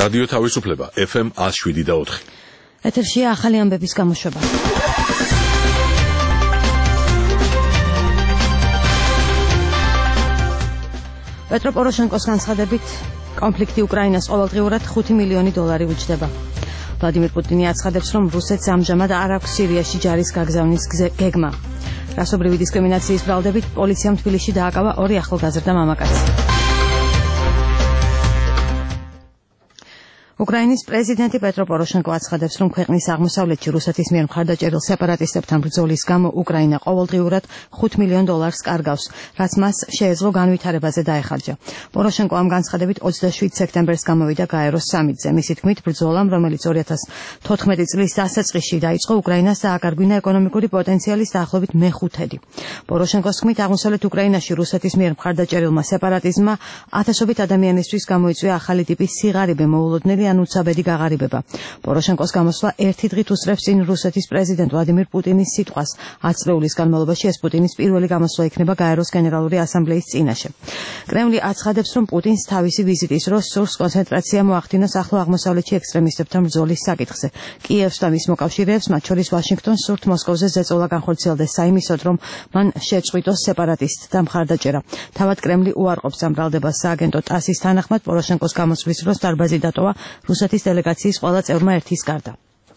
რადიო თავისუფლება FM 107.4. ეთერშია ახალი ამბების გამოშვება. პეტრო პოროშენკოს განცხადებით, კონფლიქტი უკრაინას ყოველდღიურად $5 მილიონი უჯდება. ვლადიმერ პუტინი აცხადებს, რომ რუსეთს ამჟამად არ აქვს სირიაში ჯარის გაგზავნის გეგმა. რასობრივი დისკრიმინაციის ბრალდებით პოლიციამ თბილისში დააკავა 2 ახალგაზრდა მამაკაცი. უკრაინის პრეზიდენტი პეტრო პოროშენკო აცხადებს, რომ ქვეყნის აღმოსავლეთში რუსეთის მიერ მხარდაჭერილ სეპარატისტებთან ბრძოლის გამო უკრაინა ყოველდღიურად $5 მილიონ კარგავს, რაც მას შეეძლო განვითარებაზე დაეხარჯა. პოროშენკო ამ განცხადებით 27 სექტემბერს გამოვიდა გაეროს სამიტზე. მისი თქმით, ბრძოლამ, რომელიც 2014 წლის დასაწყისში დაიწყო, უკრაინას დააკარგვინა ეკონომიკური პოტენციალის დაახლოებით მეხუთედი. პოროშენკოს თქმით, აღმოსავლეთ უკრაინაში რუსეთის მიერ მხარდაჭერილმა სეპარატიზმმა ათასობით ადამიანისთვის გამოიწვია ახალი ტიპის სიღარიბე მოულოდნელი ან უცაბედი გაღარიბება. პოროშენკოს გამოსვლა ერთი დღით უსწრებს წინ რუსეთის პრეზიდენტ ვლადიმერ პუტინის სიტყვას. 10 წლეულის განმავლობაში ეს პუტინის პირველი გამოსვლა იქნება გაეროს გენერალური ასამბლეის წინაშე. კრემლი აცხადებს, რომ პუტინს თავისი ვიზიტის დროს სურს კონცენტრაცია მოახდინოს ახლო აღმოსავლეთში ექსტრემისტებთან ბრძოლის საკითხზე. კიევს და მის მოკავშირეებს, მათ შორის ვაშინგტონს, სურთ მოსკოვზე ზეწოლა განხორციელდეს საიმისოდ, რომ მან შეწყვიტოს სეპარატისტთა მხარდაჭერა. თავად კრემლი უარყოფს ამ ბრალდებას. სააგენტო ტასის თანახმად პოროშენკოს გამოსვლის დროს დარბაზი დატოვა რუსეთის დელეგაციის ყველა წევრმა ერთის გარდა.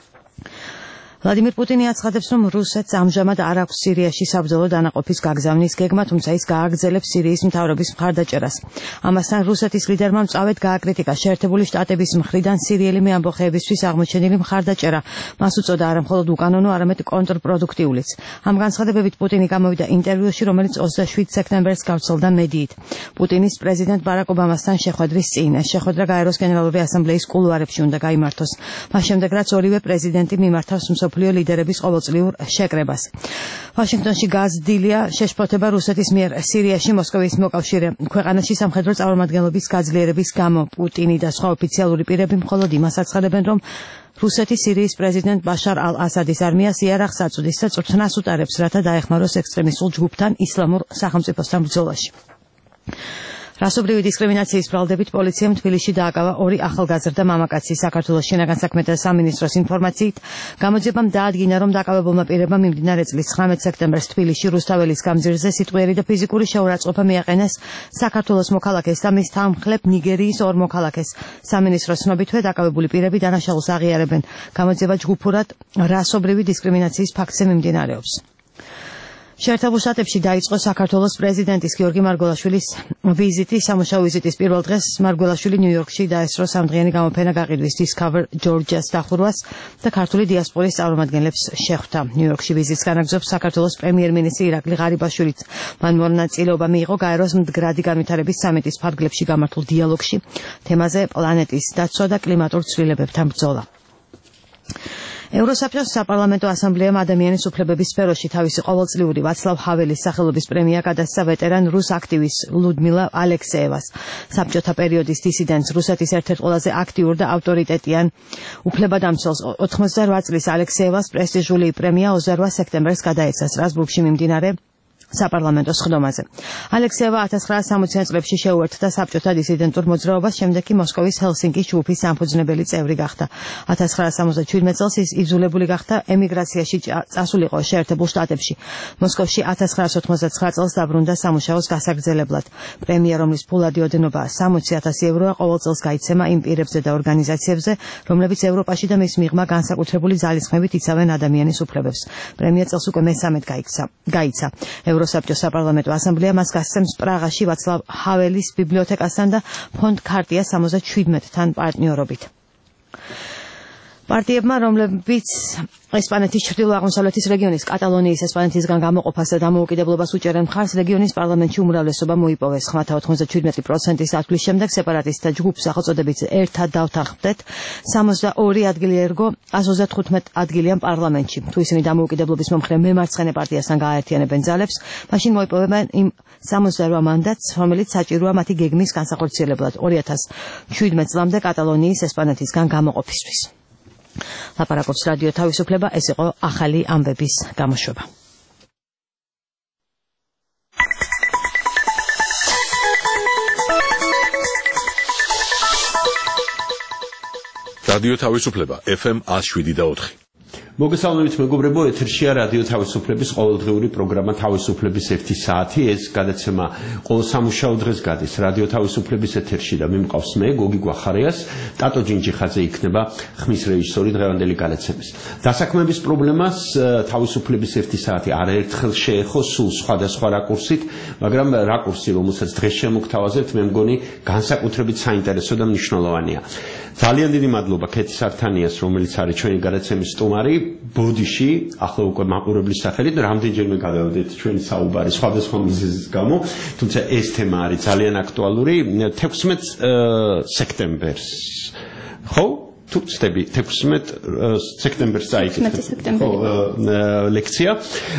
ვლადიმერ პუტინი აცხადებს, რომ რუსეთს ამჟამად არ აქვს სირიაში საბრძოლო დანაყოფის გაგზავნის გეგმა, თუმცა ის გააგრძელებს სირიის მთავრობის მხარდაჭერას. ამასთან რუსეთის ლიდერმა მწვავედ გააკრიტიკა შეერთებული შტატების მხრიდან სირიელი მეამბოხეებისთვის აღმოჩენილი მხარდაჭერა. მას უწოდა არა მხოლოდ უკანონო, არამედ კონტრპროდუქტიულიც. ამ განცხადებებით პუტინი გამოვიდა ინტერვიუში, რომელიც 27 სექტემბერს გავრცელდა მედიით. პუტინის პრეზიდენტ ბარაკ ობამასთან შეხვედრის წინ ეს შეხვედრა გაეროს გენერალური ასამბლეის კულუარებში უნდა გაიმართოს. მას შემდეგ, რაც ორივე პრეზიდენტი მიმართავს მსოფლიო ლიდერების ყოველწლიურ შეკრებას. ვაშინგტონში გაზრდილია შეშფოთება რუსეთის მიერ სირიაში მოსკოვის მოკავშირე ქვეყანაში სამხედრო წარმომადგენლობის გაძლიერების გამო. პუტინი და სხვა ოფიციალური პირები მხოლოდ იმას აცხადებენ, რომ რუსეთი სირიის პრეზიდენტ ბაშარ ალ-ასადის არმიას იარაღს აწვდის და წვრთნას უტარებს, რათა დაეხმაროს ექსტრემისტულ ჯგუფთან ისლამურ სახელმწიფოსთან ბრძოლაში. რასობრივი დისკრიმინაციის ბრალდებით პოლიციამ თბილისში დააკავა 2 ახალგაზრდა მამაკაცი. საქართველოს შინაგან საქმეთა სამინისტროს ინფორმაციით, გამოძიებამ დაადგინა, რომ დაკავებულმა პირებმა მიმდინარე წლის 19 სექტემბერს თბილისში რუსთაველის გამზირზე სიტყვიერი და ფიზიკური შეურაცხყოფა მიაყენეს საქართველოს მოქალაქეს და მის თანმხლებ ნიგერიის 2 მოქალაქეს. სამინისტროს ცნობითვე დაკავებული პირები დანაშაულს აღიარებენ. გამოძიება ჯგუფურად რასობრივი დისკრიმინაციის ფაქტზე მიმდინარეობს. შეერთებულ შტატებში დაიწყო საქართველოს პრეზიდენტის გიორგი მარგველაშვილის ვიზიტი. სამუშაო ვიზიტის პირველ დღეს მარგველაშვილი ნიუ-იორკში დაესწრო 3დღიანი გამოფენა გაყიდვის Discover Georgia-ს დახურვას და ქართული დიასპორის წარმომადგენლებს შეხვდა. ნიუ-იორკში ვიზიტს განაგრძობს საქართველოს პრემიერ-მინისტრი ირაკლი ღარიბაშვილიც. მან მონაწილეობა მიიღო გაეროს მდგრადი განვითარების სამიტის ფარგლებში გამართულ დიალოგში თემაზე პლანეტის დაცვა და კლიმატურ ცვლილებებთან ბრძოლა. ევროსაბჭოს საპარლამენტო ასამბლეამ ადამიანის უფლებების სფეროში თავისი ყოველწლიური ვაცლავ ჰაველის სახელობის პრემია გადასცა ვეტერან რუს აქტივისტ ლუდმილა ალექსეევას. საბჭოთა პერიოდის დისიდენტს, რუსეთის ერთ-ერთ ყველაზე აქტიურ და ავტორიტეტიან უფლებადამცველს 88 წლის ალექსეევას პრესტიჟული პრემია 28 სექტემბერს გადაეცა სტრასბურგში მიმდინარე საპარლამენტო სხდომაზე. ალექსეევა 1960 წლებში შეუერთდა საბჭოთა დისიდენტურ მოძრაობას, შემდეგ კი მოსკოვის ჰელსინკის ჯგუფის სამფუძნებელი წევრი გახდა. 1977 წელს ის იძულებული გახდა ემიგრაციაში წასულიყო შეერთებულ შტატებში. მოსკოვში 1989 წელს დაბრუნდა სამუშაოს გასაგრძელებლად. პრემია, რომლის ფულადი ოდენობა 60,000 ევროა, ყოველ წელს გაიცემა იმ პირებზე და ორგანიზაციებზე, რომლებიც ევროპაში და მის მიღმა განსაკუთრებული ძალისხმევით იცავენ ადამიანის უფლებებს. პრემია წელს უკვე მესამედ გაიცა. ევროსაბჭოს საპარლამენტო ასამბლეა მას გასცემს პრაღაში ვაცლავ ჰაველის ბიბლიოთეკასთან და ფონდ ქარტია 77-თან პარტნიორობით. პარტიებმა, რომლებიც ესპანეთის ჩრდილო-აღმოსავლეთის რეგიონის კატალონიის ესპანეთისგან გამოყოფას და დამოუკიდებლობას უჭერენ მხარს, რეგიონის პარლამენტში უმრავლესობა მოიპოვეს. ხმათა 97%-ის დათვლის შემდეგ სეპარატისტთა ჯგუფს სახელწოდებით ერთად დავთანხმდეთ 62 ადგილი ერგო 135 ადგილიან პარლამენტში. თუ ისინი დამოუკიდებლობის მომხრე მემარცხენე პარტიასთან გააერთიანებენ ძალებს, მაშინ მოიპოვებენ იმ 68 მანდატს, რომელიც საჭიროა მათი გეგმის განსახორციელებლად 2017 წლამდე კატალონიის ესპანეთისგან გამოყოფისთვის. ლაპარაკობს რადიო თავისუფლება, ეს იყო ახალი ამბების გამოშვება. რადიო თავისუფლება FM 107.4. მოგესალმებით მეგობრებო, ეთერშია რადიო თავისუფლების ყოველდღიური პროგრამა თავისუფლების 1 საათი. ეს გადაცემა ყოველ სამუშაო დღეს გადის რადიო თავისუფლების ეთერში და მე მყავს მე გოგი გვახარიას, ტატო ჯინჯიხაძე იქნება ხმის რეჟისორი დღევანდელი გადაცემის. დასაქმების პრობლემას თავისუფლების 1 საათი არაერთხელ შეეხო სულ სხვადასხვა რაკურსით, მაგრამ რაკურსი, რომელსაც დღეს შემოგთავაზებთ, მე მგონი განსაკუთრებით საინტერესო და მნიშვნელოვანია. ძალიან დიდი მადლობა ქეთი სართანიას, რომელიც არის ჩვენი გადაცემის სტუმარი. ბოდიში, ახლა უკვე მაყურებლის სახელით, რამდენჯერმე გადავედით ჩვენი საუბარი სხვადასხვა მიზეზის გამო, თუმცა ეს თემა არის ძალიან აქტუალური. 16 სექტემბერს. ხო? თუ ცდები 16 სექტემბერს წაიკითხეთ ლექცია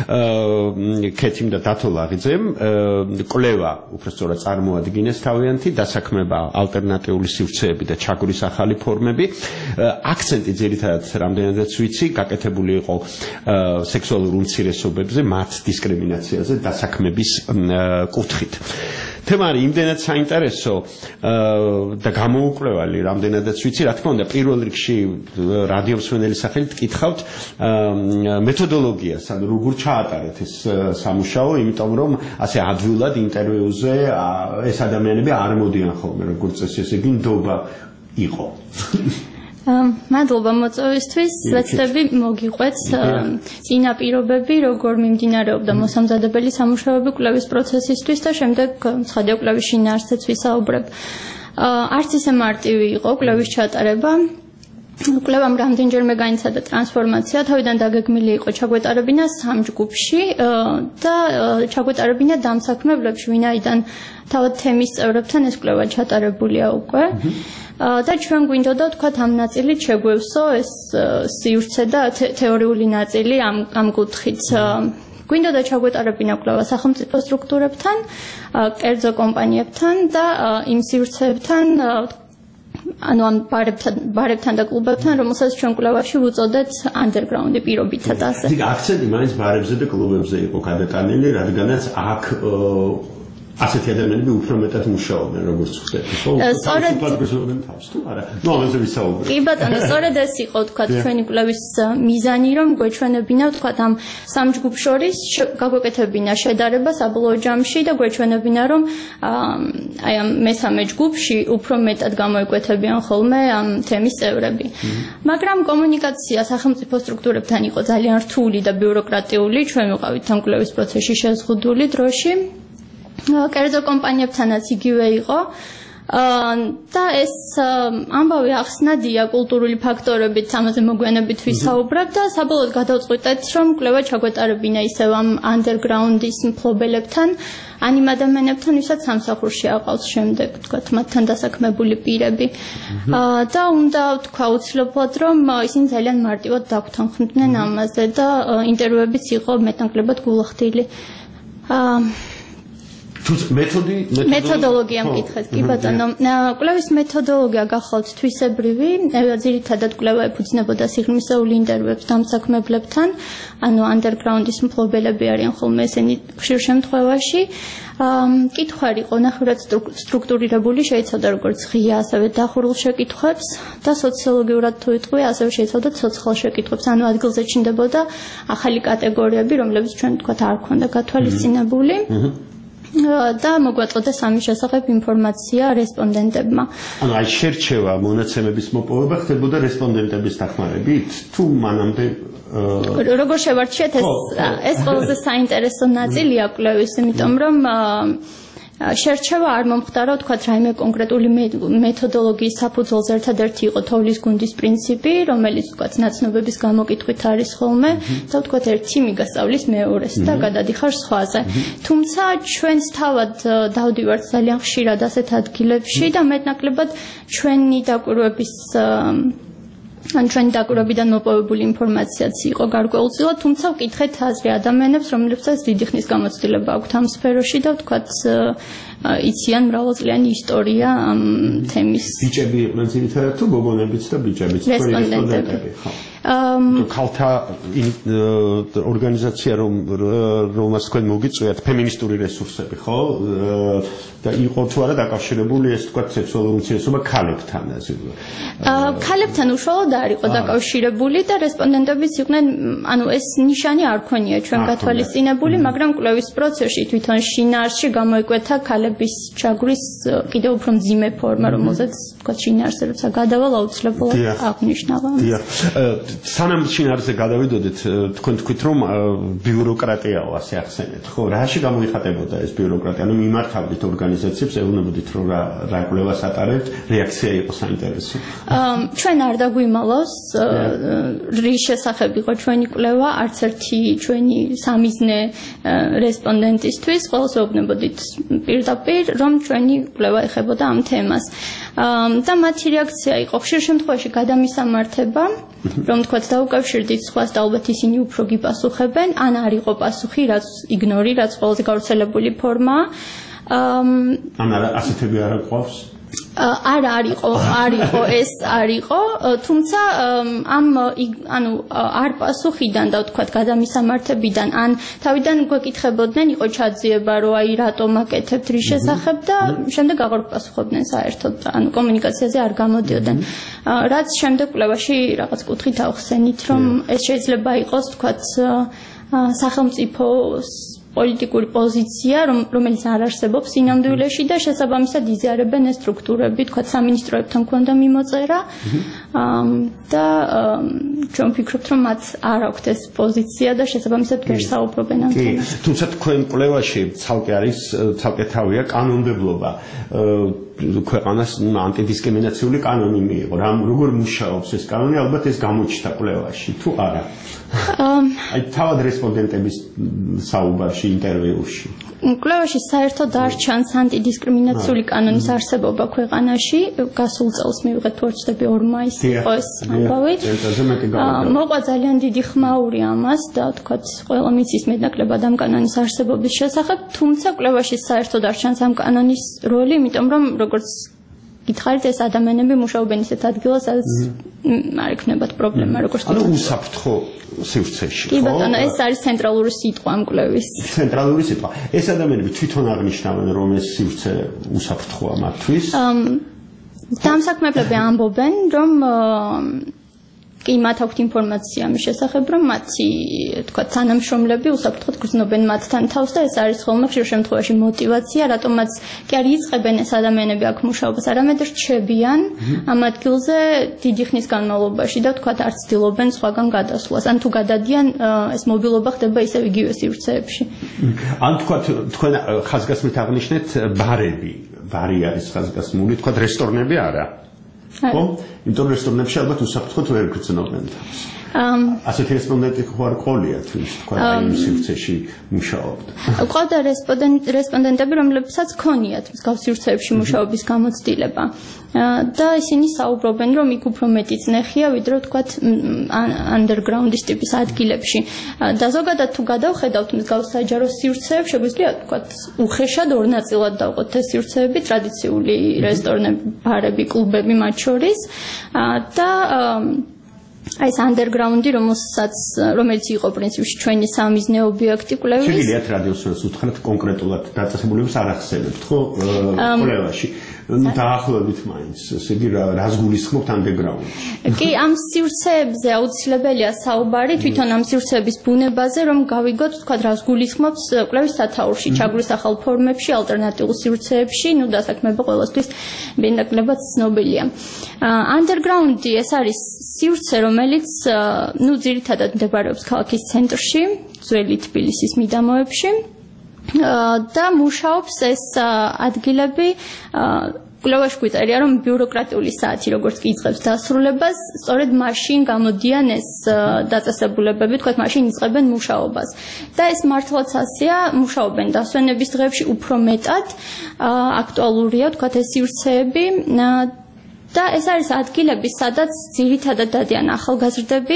ქეთიმ და დათო ლაღიძემ კვლევა უბრალოდ წარმოადგენს თავიანთი დასაქმება ალტერნატიული სივრცეები და ჩაგვრის ახალი ფორმები აქცენტი ძირითადად რამდენადაც ვიცი გაკეთებული იყო სექსუალურ უმცირესობებზე მათ დისკრიმინაციაზე დასაქმების კუთხით თემა არის იმდენად საინტერესო და გამოუკვლეველი რამდენადაც ვიცი რა თქმა უნდა პირველ რიგში რადიო მსმენელის სახელით გკითხავთ მეთოდოლოგიას ანუ როგორ ჩაატარეთ ეს სამუშაო იმიტომ რომ ასე ადვილად ინტერვიუზე ეს ადამიანები არ მოდიან ხოლმე როგორც წესი ესე იგი ნდობა იყო მადლობა მოწვევისთვის, ვეცდები მოგიყვეთ წინა პირობები, როგორ მიმდინარეობდა მოსამზადებელი სამუშაოები კვლევის პროცესისთვის და შემდეგ ცხადია კვლევის შინაარსზეც ვისაუბრებ. არც ისე მარტივი იყო კვლევის ჩატარება. კვლევამ რამდენჯერმე განიცადა ტრანსფორმაცია, თავიდან დაგეგმილი იყო ჩაგვეტარებინა 3 ჯგუფში და ჩაგვეტარებინა დამსაქმებლებში, ვინაიდან თავად თემის წევრებთან ეს კვლევა ჩატარებულია უკვე. და ჩვენ გვინდოდა თქვათ ამ ნაწილით შეგვევსო ეს სივრცე და თეორიული ნაწილი ამ კუთხით. გვინდოდა ჩაგვეტარებინა კვლევა სახელმწიფო სტრუქტურებთან, კერძო კომპანიებთან და იმ სივრცეებთან ანუ ამ ბარებთან და კლუბებთან, რომელსაც ჩვენ კვლევაში ვუწოდეთ underground-ი პირობითად ასე. იქ აქცენტი მაინც ბარებზე და კლუბებზე იყო გადატანილი, რადგანაც აქ ასეთი ადამიანები უფრო მეტად მუშაობენ როგორც ხდება. სწორედ თავს თუ არა? ნუ ამაზე ვისაუბრებ. კი ბატონო, სწორედ ეს იყო თქვა ჩვენი კვლევის მიზანი, რომ გვეჩვენებინა თქვა ამ 3 ჯგუფ შორის გაგვეკეთებინა შედარება საბოლოო ჯამში და გვეჩვენებინა რომ აი ამ მესამე ჯგუფში უფრო მეტად გამოეკვეთებიან ხოლმე ამ თემის წევრები. მაგრამ კომუნიკაცია სახელმწიფო სტრუქტურებთან იყო ძალიან რთული და ბიუროკრატიული, ჩვენ ვიყავით ამ კვლევის პროცესში შეზღუდული დროში. კერძო კომპანიებთანაც იგივე იყო და ეს ამბავი ახსნადია კულტურული ფაქტორებით ამაზე მოგვიანებით ვისაუბრებ და საბოლოოდ გადავწყვიტეთ რომ კვლევა ჩაგვეტარებინა ისევ ამ underground-ის მფლობელებთან ან იმ ადამიანებთან ვისაც სამსახურში აყავს შემდეგ თქვათ მათთან დასაქმებული პირები და უნდა თქვა უცნობად რომ ისინი ძალიან მარტივად დაგვთანხმდნენ ამაზე და ინტერვიუებიც იყო მეტნაკლებად გულახდილი მეთოდოლოგია მკითხეთ კი ბატონო კვლევის მეთოდოლოგია გახალთ თვისებრივი ძირითადად კვლევა ეფუძნებოდა სიღრმისეული ინტერვიუებს დამსაქმებლებთან ანუ underground-ის მფლობელები არიან ხოლმე ესენი ხშირ შემთხვევაში კითხვარი იყო ნახევრად სტრუქტურირებული შეიცავდა როგორც ღია ასევე დახურულ შეკითხვებს და სოციოლოგიურად თუ იტყვი ასევე შეიცავდა ცოცხალ შეკითხვებს ანუ ადგილზე ჩნდებოდა ახალი კატეგორიები რომლებიც ჩვენ თქვათ არ ქონდა გათვალისწინებული და მოგვაწოდეს ამის შესახებ ინფორმაცია რესპონდენტებმა. ანუ აი შერჩევა მონაცემების მოპოვება ხდებოდა რესპონდენტების დახმარებით თუ მანამდე როგორ შევარჩიეთ ეს ყველაზე საინტერესო ნაწილია კვლევის, იმიტომ რომ შერჩევა არ მომხდარა თქვათ რაიმე კონკრეტული მეთოდოლოგიის საფუძველზე ერთადერთი იყო თოვლის გუნდის პრინციპი, რომელიც თქვათ ნაცნობების გამოკითხვით არის ხოლმე და თქვათ ერთი მიგასწავლის მეორეს და გადადიხარ სხვაზე. თუმცა ჩვენს თავად დავდივართ ძალიან ხშირად ასეთ ადგილებში და მეტნაკლებად ჩვენი დაკვირვების ან ჩვენი დაკვირვებიდან მოპოვებული ინფორმაციაც იყო გარკვეულწილად, თუმცა ვკითხეთ აზრი ადამიანებს, რომლებსაც დიდი ხნის გამოცდილება აქვთ ამ სფეროში და ვთქვათ იციან მრავალწლიანი ისტორია ამ თემის. ბიჭები იყვნენ ძირითადად თუ გოგონებიც და ბიჭებიც? რესპონდენტები. ქალთა ორგანიზაცია რომელსაც თქვენ მოგიწვიათ ფემინისტური რესურსები ხო და იყო თუ არა დაკავშირებული ეს თქვა სექსუალური უმცირესობა ქალებთან ქალებთან უშუალოდ არ იყო დაკავშირებული და რესპონდენტებიც იყვნენ ანუ ეს ნიშანი არ ქონია ჩვენ გათვალისწინებული მაგრამ კვლევის პროცესში თვითონ შინაარსში გამოიკვეთა ქალების ჩაგვრის კიდევ უფრო მძიმე ფორმა რომელზეც თქვა შინაარსზე როცა გადავალ აუცილებლად აღნიშნავა სანამ შინაარსზე გადავიდოდეთ თქვენ თქვით რომ ბიუროკრატიაო ასე ახსენეთ ხო რაში გამოიხატებოდა ეს ბიუროკრატია ანუ მიმართავდით ორგანიზაციებს ეუბნებოდით რომ რა კვლევას ატარებთ რეაქცია იყო საინტერესო ჩვენ არ დაგვიმალავს რის შესახებ იყო ჩვენი კვლევა არც ერთი ჩვენი სამიზნე რესპონდენტისთვის ყველას ეუბნებოდით პირდაპირ რომ ჩვენი კვლევა ეხებოდა ამ თემას და მათი რეაქცია იყო ხშირ შემთხვევაში გადამისამართება რომ თქვათ დაუკავშირდით სხვას და ალბათ ისინი უფრო გიპასუხებენ ან არ იყო პასუხი რაც იგნორი რაც ყველაზე გავრცელებული ფორმაა ან ასეთები არ ყავს არ იყო ეს არ იყო თუმცა ამ ანუ არ პასუხიდან და თქვათ გადამისამართებიდან ან თავიდან გვეკითხებოდნენ იყო ჩაძიება რომ აი რატომ აკეთებთ რის შესახებ და შემდეგ აღარ პასუხობდნენ საერთოდ ანუ კომუნიკაციაზე არ გამოდიოდნენ რაც შემდეგ კვლევაში რაღაც კუთხით ავხსენით რომ ეს შეიძლება იყოს თქვათ სახელმწიფოს პოლიტიკური პოზიცია, რომელიც არ არსებობს სინამდვილეში და შესაბამისად იზიარებენ ეს სტრუქტურები, თქვა სამინისტროებთან ქონდა მიმოწერა და ჩვენ ვფიქრობთ, რომ მათ არ აქვთ ეს პოზიცია და შესაბამისად გერსაუბრობენ ამ თემას. თუმცა თქვენ კვლევაში ცალკე თავია კანონმდებლობა ქვეყანას ანტიდისკრიმინაციული კანონი მიიღო. როგორ მუშაობს ეს კანონი? ალბათ ეს გამოჩნდა კვლევაში, თუ არა? აი თავად რესპონდენტების საუბარში ინტერვიუში კვლევაში საერთოდ არ ჩანს ანტიდისკრიმინაციული კანონის არსებობა ქვეყანაში გასულ წელს მივიღეთ თუ არ ვცდები 2 მაისს იყო ეს ამბავი მოყვა ძალიან დიდი ხმაური ამას და თქვათ ყველა მიცის მეტნაკლებად ამ კანონის არსებობის შესახებ თუმცა კვლევაში საერთოდ არ ჩანს ამ კანონის როლი იმიტომ რომ როგორც გითხარით ეს ადამიანები მუშაობენ ისეთ ადგილას სადაც არ ექნებათ პრობლემა როგორც ანუ უსაფრთხო სივრცეში ხო? კი ბატონო, ეს არის ცენტრალური სიტყვა ამ კვლევის. ცენტრალური სიტყვა. ეს ადამიანები თვითონ აღნიშნავენ რომ ეს სივრცე უსაფრთხოა მათთვის? დამსაქმებლები ამბობენ რომ კი მათ აქვთ ინფორმაცია ამის შესახებ რომ მათი თქვა თანამშრომლები უსაფრთხოდ გრძნობენ მათთან თავს და ეს არის ხოლმე ხშირ შემთხვევაში мотиваცია რატომაც კი არ იწყებენ ეს ადამიანები აქ მუშაობას არამედ რჩებიან ამ ადგილზე დიდი ხნის განმავლობაში და თქვა არ ცდილობენ სხვაგან გადასვლას ან თუ გადადიან ეს მობილობა ხდება ისევ იგივე სივრცეებში ან თქვა თქვენ ხაზგასმით აღნიშნეთ ბარები არის ხაზგასმული თქვა რესტორნები არა ხო? იმიტომ რესტორნებში ალბათ უსაფრთხოდ ვერ გრძნობენ თავს. ასეთი რესპონდენტი ხო არ ყოლია თვითონ თქვა იმ სივრცეში მუშაობთ. ყავდა რესპონდენტები, რომლებსაც ქონიათ მსგავს სივრცეებში მუშაობის გამოცდილება. და ისინი საუბრობენ, რომ იქ უფრო მეტი წნეხია, ვიდრე თქვათ underground-ის ტიპის ადგილებში. და ზოგადად თუ გადავხედავთ მსგავს საჯარო სივრცეებს, შეგვიძლია თქვათ უხეშად ორ ნაწილად დავყოთ ეს სივრცეები, ტრადიციული რესტორნები, ბარები, კლუბები მათ შორის და აი ეს underground-ი, რომელიც იყო პრინციპში ჩვენი სამიზნე ობიექტი კვლევის. შეგიძლიათ რადიოსურს უთხრათ კონკრეტულად დაწესებულებას არ ახსენებთ, ხო? კვლევაში. დაახლოებით მაინც, ესე იგი რას გულისხმობთ underground-ში? კი, ამ სივრცეებზე აუცილებელია საუბარი თვითონ ამ სივრცეების ბუნებაზე, რომ გავიგოთ, თქვა რას გულისხმობს კვლევის სათაურში, ჩაგვრის ახალ ფორმებში, ალტერნატიულ სივრცეებში, ნუ დასაქმება ყველასთვის მეტნაკლებად ცნობილია. Underground-ი ეს არის სივრცე, რომელიც ძირითადად მდებარეობს ქალაქის ცენტრში, ძველი თბილისის მიდამოებში. და მუშაობს ეს ადგილები კვლევაში გვიწერია რომ ბიუროკრატიული საათი როგორც კი იწყებს დასრულებას სწორედ მაშინ გამოდიან ეს დაწესებულებები თქვათ მაშინ იწყებენ მუშაობას და ეს მართლაც ასეა მუშაობენ დასვენების დღეებში უფრო მეტად აქტუალურია თქვათ ეს სივრცეები და ეს არის ადგილები სადაც ძირითადად დადიან ახალგაზრდები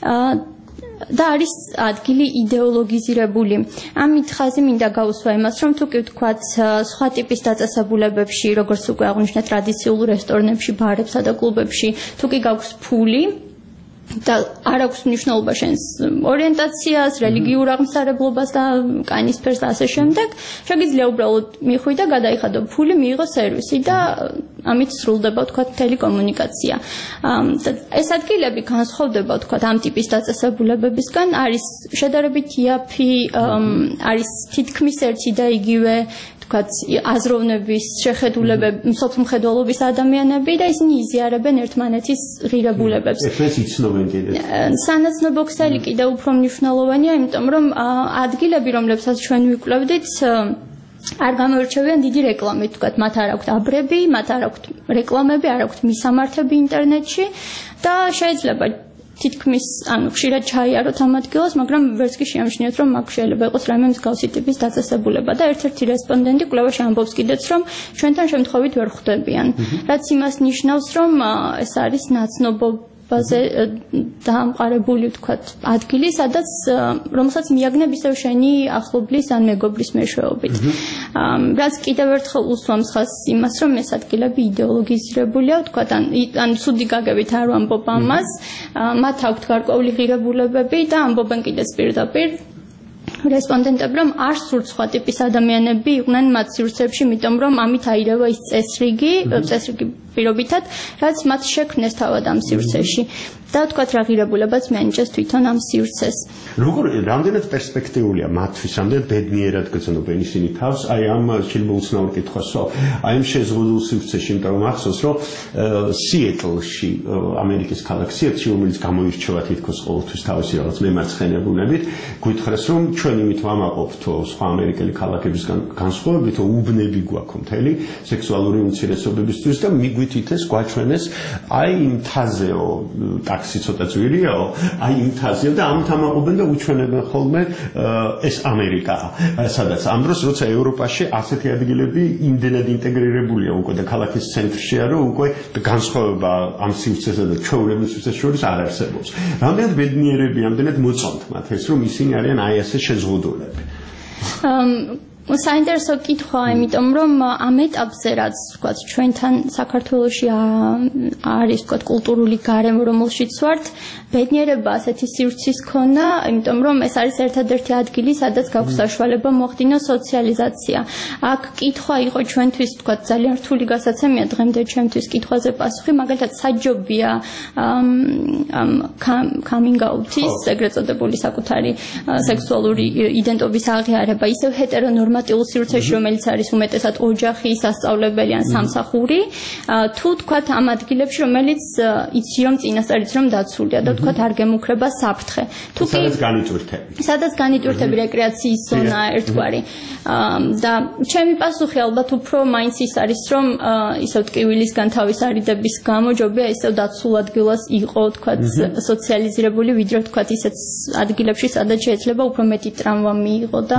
და არის ადგილი იდეოლოგიზირებული. ამით ხაზი მინდა გაუსვა იმას, რომ თუ კი ვთქვათ სხვა ტიპის დაწესებულებებში, როგორც უკვე აღვნიშნეთ ტრადიციულ რესტორნებში, ბარებსა და კლუბებში, თუ კი გაქვს ფული და არ აქვს მნიშვნელობა შენს ორიენტაციას, რელიგიურ აღმსარებლობას და კანის ფერს და ასე შემდეგ. შეგიძლია უბრალოდ მიხვი და გადაიხადო ფული, მიიღო სერვისი და ამით სრულდება თქვა მთელი კომუნიკაცია. ეს ადგილები განსხვავდება თქვა ამ ტიპის დაწესებულებებისგან, არის შედარებით იაფი, არის თითქმის ერთი და იგივე აზროვნების შეხედულებები, მსოფლმხედველობის ადამიანები და ისინი იზიარებენ ერთმანეთის ღირებულებებს. ეს იცნობენ კიდევ. სანაცნობო ქსელი კიდევ უფრო მნიშვნელოვანია, იმიტომ რომ ადგილები, რომლებსაც ჩვენ ვიკვლევდით, არ გამოირჩევიან დიდი რეკლამით, თქვათ, მათ არ აქვთ აბრები, მათ არ აქვთ რეკლამები, არ აქვთ მისამართები ინტერნეტში და შეიძლება თითქმის ხშირად ჩაიაროთ ამ ადგილას, მაგრამ ვერც კი შეამჩნიოთ, რომ აქ შეიძლება იყოს რაიმე მსგავსი ტიპის დაწესებულება და ერთ-ერთი რესპონდენტი კვლევაში ამბობს კიდეც, რომ ჩვენთან შემთხვევით ვერ ხვდებიან. რაც იმას ნიშნავს, რომ ეს არის ნაცნობობაზე დაამყარებული, ვთქვათ, ადგილი, სადაც რომელსაც მიაგნებ ისევ შენი ახლობლის ან მეგობრის მეშვეობით. რაც კიდევ ერთხელ უსვამს ხაზს იმას, რომ ეს ადგილები იდეოლოგიზირებულია, ვთქვათ, ან ცუდი გაგებით არ ვამბობ ამას, მათ აქვთ გარკვეული ღირებულებები და ამბობენ კიდეც პირდაპირ რესპონდენტები, რომ არ სურთ სხვა ტიპის ადამიანები იყვნენ მათ სივრცეებში, იმიტომ რომ ამით აირევა ის წესრიგი პირობითად, რაც მათ შექმნეს თავად ამ სივრცეში. და თქვათ რა ღირებულებაც მიანიჭეს თვითონ ამ სივრცეს. როგორ რამდენად პერსპექტიულია მათთვის, რამდენად ბედნიერად გრძნობენ ისინი თავს, აი ამ შეიძლება კითხვასო, აი ამ შეზღუდულ სივრცეში, იმიტომ რომ ახსოვს, რომ სიეტლში, ამერიკის ქალაქ სიეტლში, რომელიც გამოირჩევა თითქოს ყოველთვის თავისი რაღაც მემარცხენებულებით, გითხრეს, რომ ჩვენ იმით ვამაყობთ სხვა ამერიკელი ქალაქებისგან განსხვავებით, უბნები გვაქვს მთელი სექსუალური უმცირესობებისთვის და მიგვითითეს გვაჩვენეს აი იმ თაზეო ტაქსი ცოტა ძვირიაო, აი იმ თაზეო და ამით ამაყობენ და უჩვენებენ ხოლმე ეს ამერიკაა, სადაც ამ დროს როცა ევროპაში ასეთი ადგილები იმდენად ინტეგრირებულია უკვე და ქალაქის ცენტრშია, რომ უკვე განსხვავება ამ სივრცესა და ჩვეულებრივ სივრცეს შორის არ არსებობს. რამდენად ბედნიერები, რამდენად მოწონთ მათ ეს, რომ ისინი არიან აი ასე შეზღუდულები. საინტერესო კითხვაა, იმიტომ რომ ამ ეტაპზე რაც ვთქვათ ჩვენთან საქართველოში არის ვთქვათ კულტურული გარემო, რომელშიც ვართ, ბედნიერება ასეთი სივრცის ქონა, იმიტომ რომ ეს არის ერთადერთი ადგილი, სადაც გაქვს საშუალება მოახდინოს სოციალიზაცია. აქ კითხვა იყო ჩვენთვის ვთქვათ ძალიან რთული გასაცემია დღემდე ჩემთვის კითხვაზე პასუხი, მაგალითად საჯობია coming out-ის ეგრეთ წოდებული საკუთარი სექსუალური იდენტობის აღიარება, ისევ ჰეტერონორმატიულ სივრცეში, რომელიც არის უმეტესად ოჯახი, სასწავლებელი ან სამსახური, თუ თქვათ ამ ადგილებში, რომელიც იცი რომ წინასწარიც რომ დაცულია და თქვათ არ გემუქრება საფრთხე. თუ კი სადაც განიტვირთები რეკრეაციის ზონა ერთგვარი. და ჩემი პასუხი ალბათ უფრო მაინც ის არის, რომ ისევ ტკივილისგან თავის არიდების გამო ჯობია ისევ დაცულ ადგილას იყო თქვათ სოციალიზირებული, ვიდრე თქვათ ისეთ ადგილებში, სადაც შეიძლება უფრო მეტი ტრამვა მიიღო და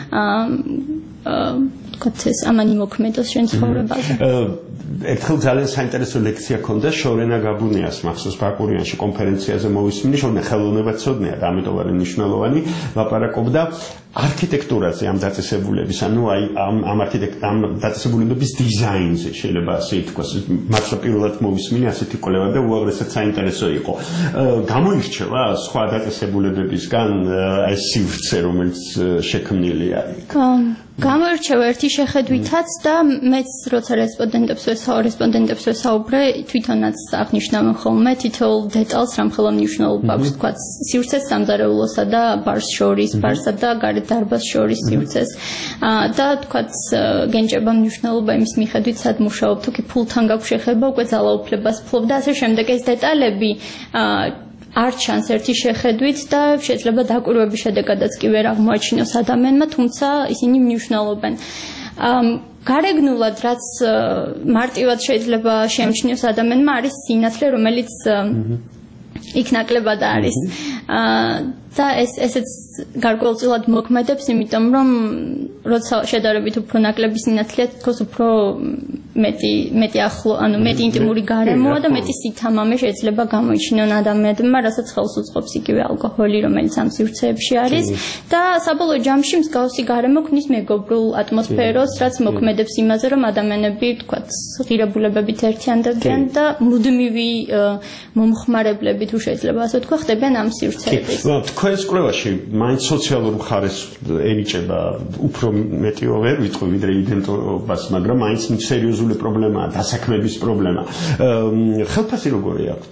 თქვათ ეს ამან იმოქმედოს შენ ცხოვრებაზე. ერთხელ ძალიან საინტერესო ლექცია ქონდა შორენა გაბუნიას მახსოვს ბაკურიანში კონფერენციაზე მოვისმინე, შორენა ხელოვნებაცოდნეა და ამიტომ არის მნიშვნელოვანი, ლაპარაკობდა არქიტექტურაზე ამ დაწესებულების, ანუ აი ამ დაწესებულებების დიზაინზე შეიძლება ასე ითქვას. მართლა პირველად მოვისმინე ასეთი კვლევა და უაღრესად საინტერესო იყო. გამოირჩევა სხვა დაწესებულებებისგან ეს სივრცე, რომელიც შექმნილია იქ. გამოირჩევა ერთი შეხედვითაც და მეც როცა რესპონდენტებს ვესაუბრე, თვითონაც აღნიშნავენ ხოლმე თითოეულ დეტალს, რამ ხელმძღვანელობა აქვს, თქვათ, სივრცეს სამზარეულოსა და ბარს შორის, ბარსა და გარეთ დარბაზს შორის სივრცეს. და თქვათ, გენჭება მნიშვნელობა იმის მიხედვით, სად მუშაობ, თუ კი ფულთან გაქვს შეხება, უკვე ძალაუფლებას ფლობ და ასე შემდეგ. ეს დეტალები არ ჩანს ერთი შეხედვით და შეიძლება დაკვირვების შედეგადაც კი ვერ აღმოაჩინოს ადამიანმა, თუმცა ისინი მნიშვნელობენ. გარეგნულად რაც მარტივად შეიძლება შეამჩნიოს ადამიანმა არის სინათლე, რომელიც იქ ნაკლებად არის. და ესეც გარკვეულწილად მოქმედებს, იმიტომ რომ როცა შედარებით უფრო ნაკლები სინათლეა, თითქოს უფრო მეტი ახლო, ანუ მეტი ინტიმური გარემოა და მეტი სითამამე შეიძლება გამოიჩინონ ადამიანებმა, რასაც ხელს უწყობს იგივე ალკოჰოლი, რომელიც ამ სივრცეებში არის და საბოლოო ჯამში მსგავსი გარემო ქმნის მეგობრულ ატმოსფეროს, რაც მოქმედებს იმაზე, რომ ადამიანები, თქვათ, ღირებულებებით ერთიანდებიან და მუდმივი მომხმარებლები, თუ შეიძლება ასე ვთქვა, ხდებიან ამ სივრცეების. თქვენს კვლევაში მაინც სოციალურ მხარეს ენიჭება უფრო მეტიო ვერ ვიტყვი ვიდრე იდენტობას, მაგრამ მაინც სერიოზული პრობლემაა, დასაქმების პრობლემა. ხელფასი როგორი აქვთ?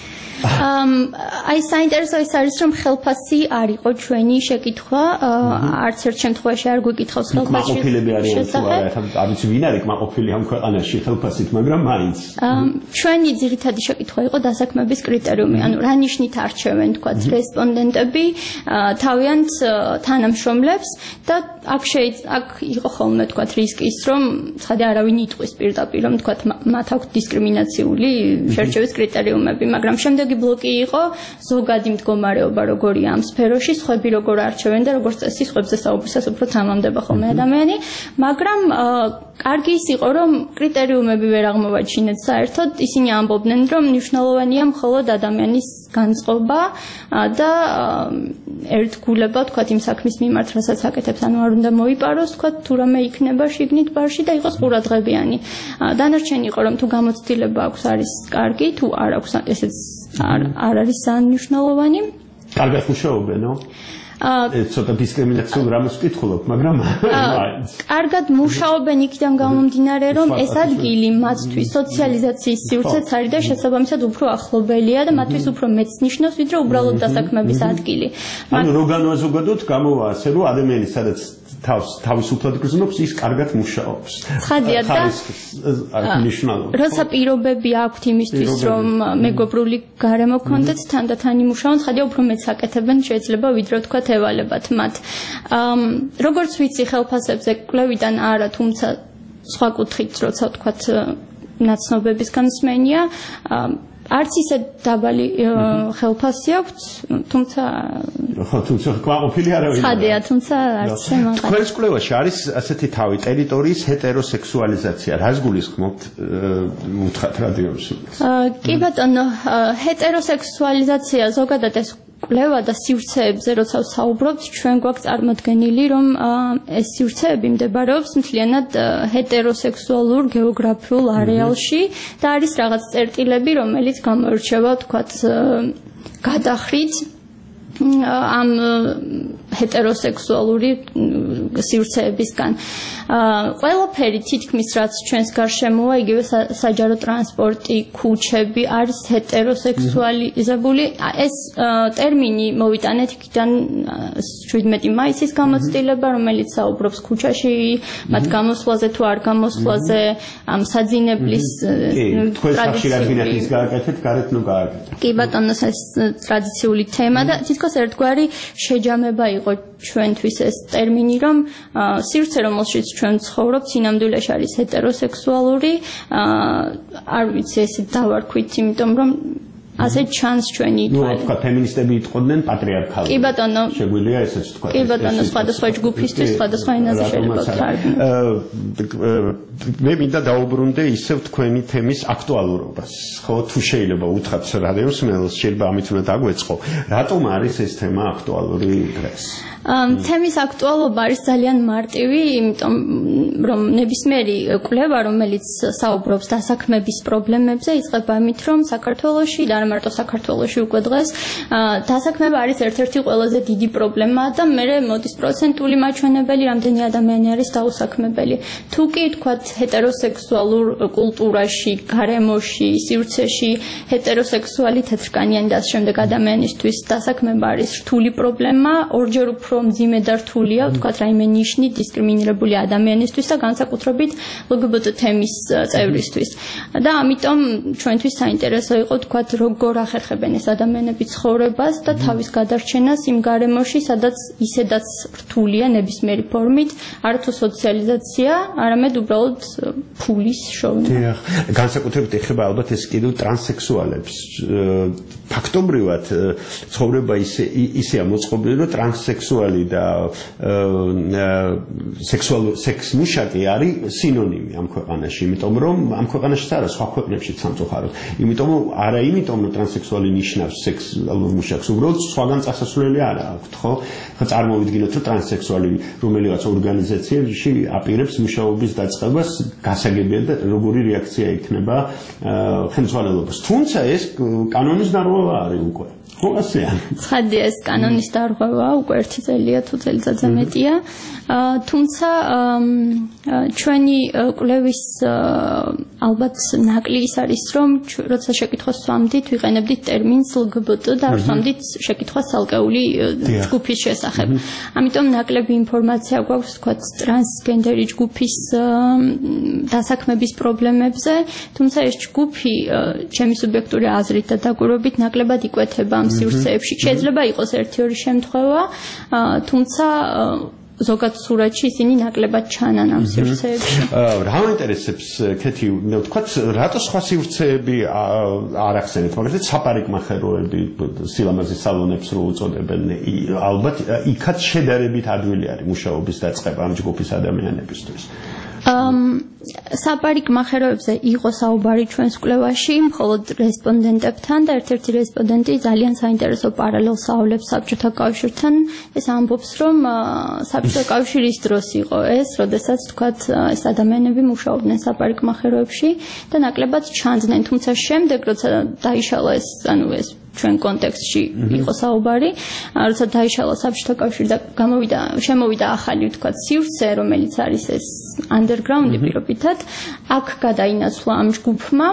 აი საინტერესო ის არის რომ ხელფასი არ იყო ჩვენი შეკითხვა, არც ერთ შემთხვევაში არ გვიკითხავს ხელფასი. კმაყოფილები არიან თუ არა, ახლა არ ვიცი ვინ არის კმაყოფილი ამ ქვეყანაში ხელფასით, მაგრამ მაინც. ჩვენი ძირითადი შეკითხვა იყო დასაქმების კრიტერიუმი, ანუ რა ნიშნით არჩევენ თქვათ რესპონდენტები თავიანთ თანამშრომლებს და აქ იყო ხოლმე თქვათ რისკის რომ ცხადია არავინ იტყვის პირდაპირ რომ თქვათ მათ აქვს დისკრიმინაციული შერჩევის კრიტერიუმები, მაგრამ შემდეგი ბლოკი იყო ზოგადი მდგომარეობა როგორია ამ სფეროში, სხვები როგორ არჩევენ და როგორც წესი სხვებზე საუბრისას უფრო თამამდება ხოლმე ადამიანი, მაგრამ კარგი ის იყო რომ კრიტერიუმები ვერ აღმოვაჩინეთ საერთოდ, ისინი ამბობდნენ რომ მნიშვნელოვანია მხოლოდ ადამიანის განწყობა და ერთგულება თქვათ იმ საქმის მიმართ, რასაც აკეთებს, ანუ არ უნდა მოიპაროს თქვათ თუ რამე იქნება შიგნით ბარში და იყოს ყურადღებიანი. დანარჩენი იყო რომ თუ გამოცდილება აქვს არის კარგი, თუ არ აქვს ესეც არ არის მნიშვნელოვანი. კარგად მუშაობენო? ცოტა დისკრიმინაციულ რამოს ვკითხულობ, მაგრამ კარგად მუშაობენ იქიდან გამომდინარე, რომ ეს ადგილი მათთვის სოციალიზაციის სივრცეც არის და შესაბამისად უფრო ახლობელია და მათთვის უფრო მეც ნიშნავს, ვიდრე უბრალოდ დასაქმების ადგილი. ანუ რო განვაზოგადოთ, გამოვა ასე, რომ ადამიანი სადაც თავისუფლად გრძნობს, ის კარგად მუშაობს. ცხადია და როცა პირობები აქვთ იმისთვის, რომ მეგობრული გარემო გქონდეთ, თანდათან იმუშაონ, ცხადია უფრო მეც აკეთებენ შეიძლება, ვიდრე თქვათ ევალებათ მათ. როგორც ვიცი ხელფასებზე კვლევიდან არა, თუმცა სხვა კუთხით, როცა თქვათ ნაცნობების განსმენია, არც ისე დაბალი ხელფასი აქვს, თუმცა კმაყოფილი არავინ. ცხადია, თუმცა არც ისე მაღალი. თქვენს კვლევაში არის ასეთი თავი ტერიტორიის ჰეტეროსექსუალიზაცია. რას გულისხმობთ უთხრათ რადიოში? კი ბატონო, ჰეტეროსექსუალიზაცია ზოგადად ეს კვლევა და სივრცეებზე როცა ვსაუბრობთ, ჩვენ გვაქვს წარმოდგენილი, რომ ეს სივრცეები მდებარეობს მთლიანად ჰეტეროსექსუალურ გეოგრაფიულ არეალში და არის რაღაც წერტილები, რომელიც გამოირჩევა, თქვათ, გადახრით ამ ჰეტეროსექსუალური სივრცეებისგან. ყველაფერი თითქმის რაც ჩვენს გარშემოა, იგივე საჯარო ტრანსპორტი, ქუჩები არის ჰეტეროსექსუალიზებული. ეს ტერმინი მოვიტანეთ იქიდან 17 მაისის გამოცდილება, რომელიც საუბრობს ქუჩაში მათ გამოსვლაზე თუ არ გამოსვლაზე, ამ საძინებლის ტრადიციული გააკეთეთ, გარეთ ნუ გააკეთეთ. კი ბატონო, ეს ტრადიციული თემა და თითქოს ერთგვარი შეჯამება იყო ჩვენთვის ეს ტერმინი, რომ სივრცე, რომელშიც ჩვენ ცხოვრობთ, სინამდვილეში არის ჰეტეროსექსუალური, არ ვიცი, ესე დავარქვით, იმიტომ რომ ასე ჩანს ჩვენი თვალი. ნუ თქვა ფემინისტები იტყოდნენ პატრიარქალურად. კი ბატონო. შეგვიძლია ესეც თქვა. კი ბატონო, სხვადასხვა ჯგუფისთვის, სხვადასხვა ენაზე შეიძლება ვთქვათ. მე მინდა დაუბრუნდე ისევ თქვენი თემის აქტუალურობას. ხო, თუ შეიძლება უთხრათ რადიოს მელს, შეიძლება ამით უნდა დაგვეწყო. რატომ არის ეს თემა აქტუალური დღეს? თემის აქტუალობა არის ძალიან მარტივი, იმიტომ რომ ნებისმიერი კვლევა, რომელიც საუბრობს დასაქმების პრობლემებზე, იწყება იმით, რომ საქართველოში და არა მარტო საქართველოში უკვე დღეს დასაქმება არის ერთ-ერთი ყველაზე დიდი პრობლემა და მე მოდის პროცენტული მაჩვენებელი, რამდენი ადამიანი არის დაუსაქმებელი. თუ კი თქვათ ჰეტეროსექსუალურ კულტურაში, გარემოში, სივრცეში ჰეტეროსექსუალი თეთრკანიანი და ამ შემდეგ ადამიანისთვის დასაქმება არის რთული პრობლემა, ორჯერ უფრო მძიმე და რთულია, ვთქვათ, რაიმე ნიშნით დისკრიმინირებული ადამიანისთვის და განსაკუთრებით LGBT თემის წევრისთვის. და ამიტომ ჩვენთვის საინტერესო იყო, ვთქვათ, როგორ ახერხებენ ეს ადამიანები ცხოვრებას და თავის გადარჩენას იმ გარემოში, სადაც ისედაც რთულია ნებისმიერი ფორმით, არათუ სოციალიზაცია, არამედ უბრალოდ ფულის შოვნა. განსაკუთრებით ეხება ალბათ ეს კიდევ ტრანსსექსუალებს. ფაქტობრივად ცხოვრება ისეა მოწყობილი, რომ ტრანსსექსუალი და სექს მუშაკი არის სინონიმი ამ ქვეყანაში, იმიტომ რომ ამ ქვეყანაშიც არა, სხვა ქვეყნებშიც სამწუხაროდ. იმიტომ რომ ტრანსსექსუალი ნიშნავს სექსუალურ მუშაკს, უბრალოდ სხვაგან წასასვლელი არ აქვს, ხო? ხა წარმოვიდგინოთ, რომ ტრანსსექსუალი რომელიღაც ორგანიზაციაში აპირებს მუშაობის დაწყებას, გასაგებია და როგორი რეაქცია იქნება ხელმძღვანელობას. თუმცა ეს კანონის დარღვევა არის უკვე. ხო ასეა. ცხადია, ეს კანონის დარღვევა უკვე 1 წელია თუ წელიწადზე მეტია. თუმცა ჩვენი კვლევის ალბათ ნაკლი ის არის, რომ როცა შეკითხვას ვსვამდით, ვიყენებდით ტერმინს LGBT და ვსვამდით შეკითხვას ცალკეული ჯგუფის შესახებ. ამიტომ ნაკლები ინფორმაცია გვაქვს, თქვათ, ტრანსგენდერი ჯგუფის დასაქმების პრობლემებზე, თუმცა ეს ჯგუფი ჩემი სუბიექტური აზრით და დაკვირვებით ნაკლებად იკვეთება ამ სივრცეებში. შეიძლება იყოს 1-2 შემთხვევა, თუმცა ზოგადად სურათში ისინი ნაკლებად ჩანან ამ სივრცეებში. რა მაინტერესებს, ქეთი, ვთქვათ, რატო სხვა სივრცეები არ ახსენეთ, მაგალითად საპარიკმახეროები, სილამაზის სალონებს რო უწოდებენ, ალბათ იქაც შედარებით ადვილი არის მუშაობის დაწყება ამ ჯგუფის ადამიანებისთვის. საპარიკმახეროებზე იყო საუბარი ჩვენს კვლევაში, მხოლოდ რესპონდენტებთან და ერთ-ერთი რესპონდენტი ძალიან საინტერესო პარალელს აავლებს საბჭოთა კავშირთან. ეს ამბობს, რომ საბჭოთა კავშირის დროს იყო ეს, როდესაც თქვათ ეს ადამიანები მუშაობდნენ საპარიკმახეროებში და ნაკლებად ჩანდნენ, თუმცა შემდეგ როცა დაიშალა ეს, ეს ჩვენ კონტექსტში იყო საუბარი, როცა დაიშალა საბჭოთა კავშირი და შემოვიდა ახალი თქვათ სივრცე, რომელიც არის ეს underground-ი პირობითად, აქ გადაინაცვლა ამ ჯგუფმა,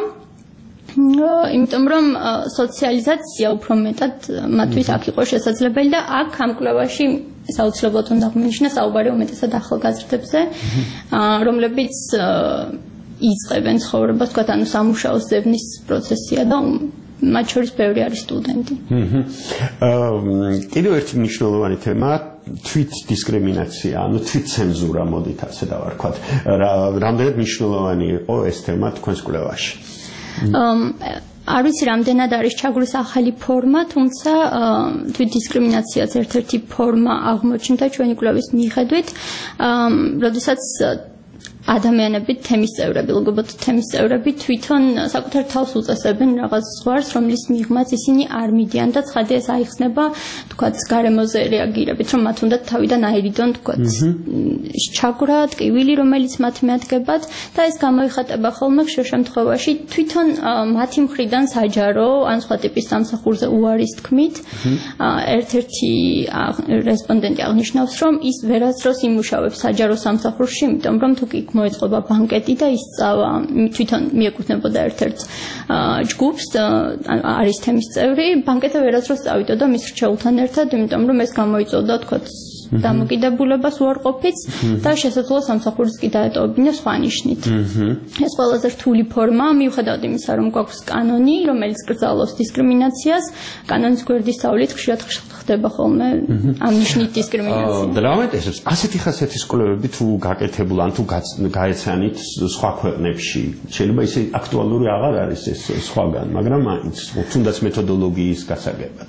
იმიტომ რომ სოციალიზაცია უფრო მეტად მათთვის აქ იყო შესაძლებელი და აქ ამ კვლევაში საოცრებლად უნდა აღნიშნა საუბარი უმეტესად ახალგაზრდებზე, რომლებიც იწყებენ ცხოვრებას, თქვათ, ანუ სამუშაოს ძებნის პროცესია და მათ შორის ბევრი არის სტუდენტი. კიდევ ერთი მნიშვნელოვანი თემა თვით დისკრიმინაცია, ანუ თვით ცენზურა, მოდით ასე დავარქვათ. რამდენად მნიშვნელოვანი იყო ეს თემა თქვენს კვლევაში? არ ვიცი რამდენად არის ჩაგვრის ახალი ფორმა, თუმცა თვით დისკრიმინაციაც ერთ-ერთი ფორმა აღმოჩნდა ჩვენი კვლევის მიხედვით, როდესაც ადამიანები, თემის წევრები, LGBT თემის წევრები თვითონ საკუთარ თავს უწესებენ რაღაც ზღვარს, რომლის მიღმაც ისინი არ მიდიან და ცხადია ეს აიხსნება, თქვათ, გარემოზე რეაგირებით, რომ მათ უნდა თავიდან აერიდონ, თქვათ, ჩაგვრა, ტკივილი, რომელიც მათ მეადგებათ და ეს გამოიხატება ხოლმე ხშირ შემთხვევაში თვითონ მათი მხრიდან საჯარო, ან სხვა ტიპის სამსახურზე უარის თქმით. ერთ-ერთი რესპონდენტი აღნიშნავს, რომ ის ვერასდროს იმუშავებს საჯარო სამსახურში, იმიტომ რომ თუ კი მოეწყობა ბანკეტი და ისწავა, თვითონ მიეკუთვნებოდა ერთ-ერთ ჯგუფს, არის თემის წევრი, ბანკეტზე ვერასდროს წავიდოდა მის რჩეულთან ერთად, იმიტომ რომ ეს გამოიწვევდა, თქვათ, დამოკიდებულებას უარყოფით და შესაძლოა სამსახურის კი დაეტოვებინა სხვა ნიშნით. ეს ყველაზე რთული ფორმა, მიუხედავად იმისა, რომ გვაქვს კანონი, რომელიც კრძალავს დისკრიმინაციას, კანონის გვერდისავლით ხშირად ხდება ხოლმე ამ ნიშნით დისკრიმინაცია. რა მეტესებს, ასეთი ხასიათის კვლევები თუ გაკეთებულ ან თუ გაეცანით სხვა ქვეყნებში, შეიძლება ისე აქტუალური აღარ არის ეს სხვაგან, მაგრამ მაინც თუნდაც მეთოდოლოგიის გასაგებად.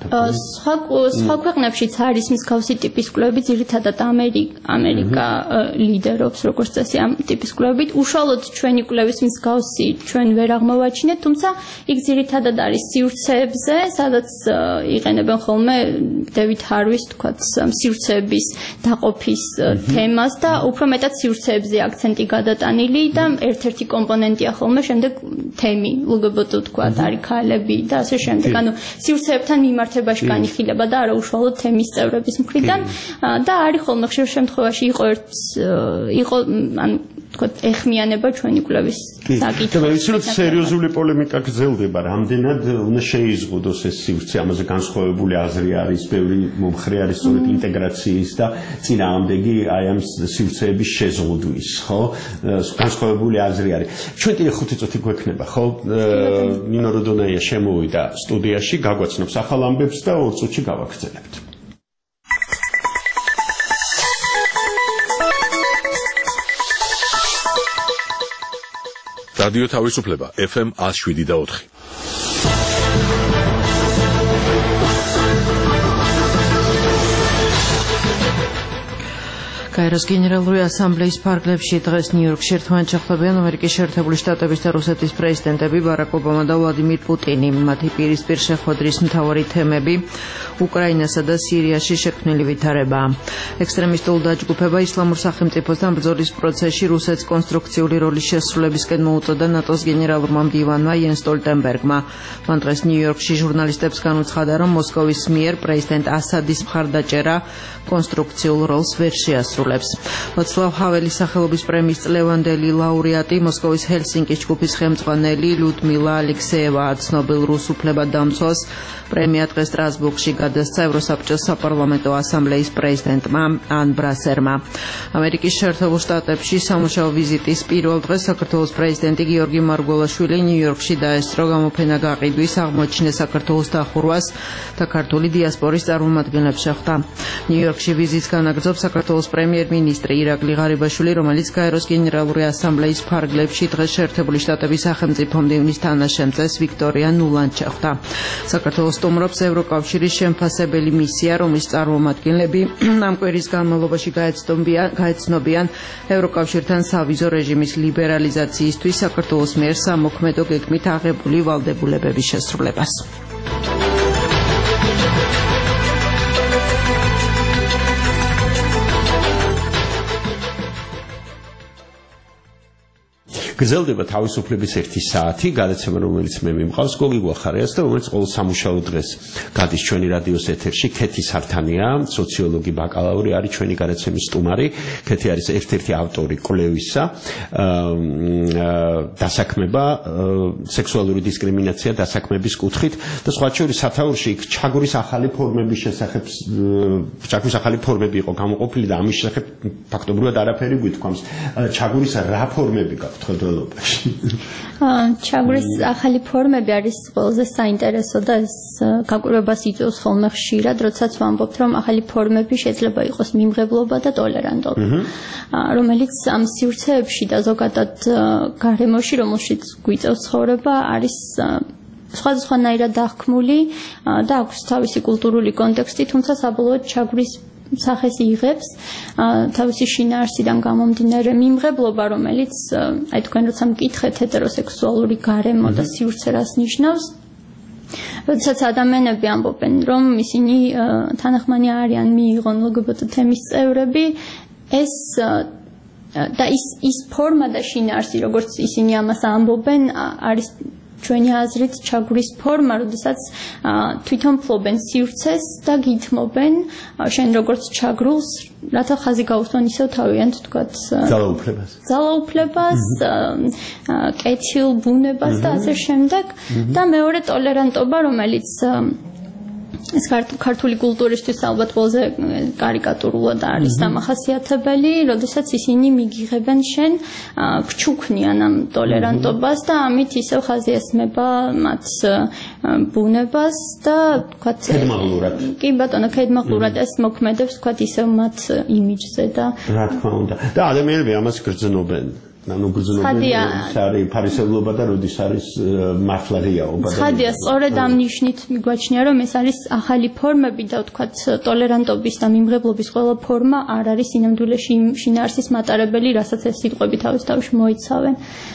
სხვა ქვეყნებშიც არის მსგავსი ტიპის კვლევები, ძირითადად ამერიკა ლიდერობს, როგორც წესი ამ ტიპის კვლევებით. უშუალოდ ჩვენი კვლევის მსგავსი ჩვენ ვერ აღმოვაჩინეთ, თუმცა იქ ძირითადად არის სივრცეებზე, სადაც იყენებენ ხოლმე დევიდ ჰარვის, თქვათ, სივრცეების დაყოფის თემას და უფრო მეტად სივრცეებზე აქცენტი გადატანილი და ერთ-ერთი კომპონენტია ხოლმე შემდეგ თემი, LGBT, თქვათ, არის ქალები და ასე შემდეგ. ანუ სივრცეებთან მიმართებაში განიხილება და არა უშუალოდ თემის წევრების მხრიდან და არის ხოლმე ხშირ შემთხვევაში იყო ანუ თქვათ ეხმიანება ჩვენი კვლევის საკითხს. და ვიცი რომ სერიოზული პოლემიკა გრძელდება, რამდენად უნდა შეიზღუდოს ეს სივრცე, ამაზე განსხვავებული აზრი არის, ბევრი მომხრე არის სწორედ ინტეგრაციის და წინააღმდეგი აი ამ სივრცეების შეზღუდვის, ხო? განსხვავებული აზრი არის. ჩვენ კიდე 5 წუთი გვექნება, ხო? ნინო როდონაია შემოვიდა სტუდიაში, გაგვაცნობს ახალ ამბებს და 2 წუთში გავაგრძელებთ. რადიო თავისუფლება FM 107.4 გაეროს გენერალური ასამბლეის ფარგლებში დღეს ნიუ-იორკში ერთმანეთს შეხვდებიან ამერიკის შეერთებული შტატების და რუსეთის პრეზიდენტები ბარაკ ობამა და ვლადიმირ პუტინი. მათი პირისპირ შეხვედრის მთავარი თემები უკრაინასა და სირიაში შექმნილი ვითარებაა. ექსტრემისტულ დაჯგუფება ისლამურ სახელმწიფოსთან ბრძოლის პროცესში რუსეთს კონსტრუქციული როლის შესრულებისკენ მოუწოდა ნატოს გენერალურმა მდივანმა იენს სტოლტენბერგმა. მან დღეს ნიუ-იორკში ჟურნალისტებს განუცხადა, რომ მოსკოვის მიერ პრეზიდენტ ასადის მხარდაჭერა კონსტრუქციულ როლს ვერ შეასრულებს. ვაცლავ ჰაველის სახელობის პრემიის წლევანდელი ლაურეატი მოსკოვის ჰელსინკის ჯგუფის ხელმძღვანელი ლუდმილა ალექსეევა ცნობილ რუს უფლებადამცველს პრემია დღეს სტრასბურგში გადასცა ევროსაბჭოს საპარლამენტო ასამბლეის პრეზიდენტმა ან ბრასერმა. ამერიკის შეერთებულ შტატებში სამუშაო ვიზიტის პირველ დღეს საქართველოს პრეზიდენტი გიორგი მარგველაშვილი ნიუ-იორკში დაესწრო გამოფენა გაყიდვის აღმოჩნდა საქართველოს დახურვას და ქართული დიასპორის წარმომადგენლებს შეხვდა. ნიუ-იორკში ვიზიტს განაგრძობს საქართველოს პრემიერ-მინისტრი ირაკლი ღარიბაშვილი, რომელიც გაეროს გენერალური ასამბლეის ფარგლებში დღეს შეერთებული შტატების სახელმწიფო მდივნის თანაშემწეს ვიქტორია ნულანდს შეხვდა. საქართველოს სტუმრობს ევროკავშირის შემფასებელი მისია, რომლის წარმომადგენლები ამ კვირის განმავლობაში გაეცნობიან ევროკავშირთან სავიზო რეჟიმის ლიბერალიზაციისთვის საქართველოს მიერ სამოქმედო გეგმით აღებული ვალდებულებების შესრულებას. გრძელდება თავისუფლების 1 საათი, გადაცემა რომელიც მე მიმყავს გოგი გვახარიას და რომელიც ყოველ სამუშაო დღეს გადის ჩვენი რადიოს ეთერში. ქეთი სართანია, სოციოლოგი ბაკალავრი არის ჩვენი გადაცემის სტუმარი. ქეთი არის ერთ-ერთი ავტორი კვლევისა დასაქმება სექსუალური დისკრიმინაცია დასაქმების კუთხით და სხვა შორის სათაურში ჩაგვრის ახალი ფორმების შესახებ ჩაგვრის ახალი ფორმები იყო გამოყოფილი და ამის შესახებ ფაქტობრივად არაფერი გვითქვამს. ჩაგვრის რა ფორმები გაქვთ ჩაგვრის ახალი ფორმები არის ყველაზე საინტერესო და ეს გაკვირვებას იწვევს ხოლმე ხშირად, როდესაც ვამბობთ, რომ ახალი ფორმები შეიძლება იყოს მიმღებლობა და ტოლერანტობა, რომელიც ამ სივრცეებში და ზოგადად გარემოში, რომელშიც გვიწევს ცხოვრება, არის სხვადასხვანაირად აღქმული და აქვს თავისი კულტურული კონტექსტი, თუმცა საბოლოოდ ჩაგვრის სახეს იღებს თავისი შინაარსიდან გამომდინარე მიმღებლობა, რომელიც აი თქვენ როცა მკითხეთ ჰეტეროსექსუალური გარემო და სივრცე რას ნიშნავს, როდესაც ადამიანები ამბობენ, რომ ისინი თანახმანი არიან მიიღონ LGBT თემის წევრები, ეს და ის ფორმა და შინაარსი, როგორც ისინი ამას ამბობენ, არის ჩვენი აზრით ჩაგვრის ფორმა, როდესაც თვითონ ფლობენ სივრცეს და გითმობენ შენ როგორც ჩაგრულს, რათა ხაზი გაუსვან ისევ თავიანთ თქვათ ძალაუფლებას, კეთილ ბუნებას და ასე შემდეგ და მეორე ტოლერანტობა, რომელიც ეს ქართული კულტურისთვის ალბათ ყველაზე კარიკატურულად არის დამახასიათებელი, როდესაც ისინი მიგიღებენ შენ გჩუქნიან ამ ტოლერანტობას და ამით ისევ ხაზი ესმება მათ ბუნებას და თქვათ კი ბატონო, ქედმაღლურად ეს მოქმედებს თქვათ ისევ მათ იმიჯზე და რა თქმა უნდა. და ადამიანები ამას გრძნობენ. ფარისევლობა და როდის არის მართლა რეალობა. ხადია, სწორედ ამ ნიშნით მიგვაჩნია, რომ ეს არის ახალი ფორმები და ვთქვათ ტოლერანტობის და მიმღებლობის ყველა ფორმა არ არის სინამდვილეში შინაარსის მატარებელი, რასაც ეს სიტყვები თავის თავში მოიცავენ.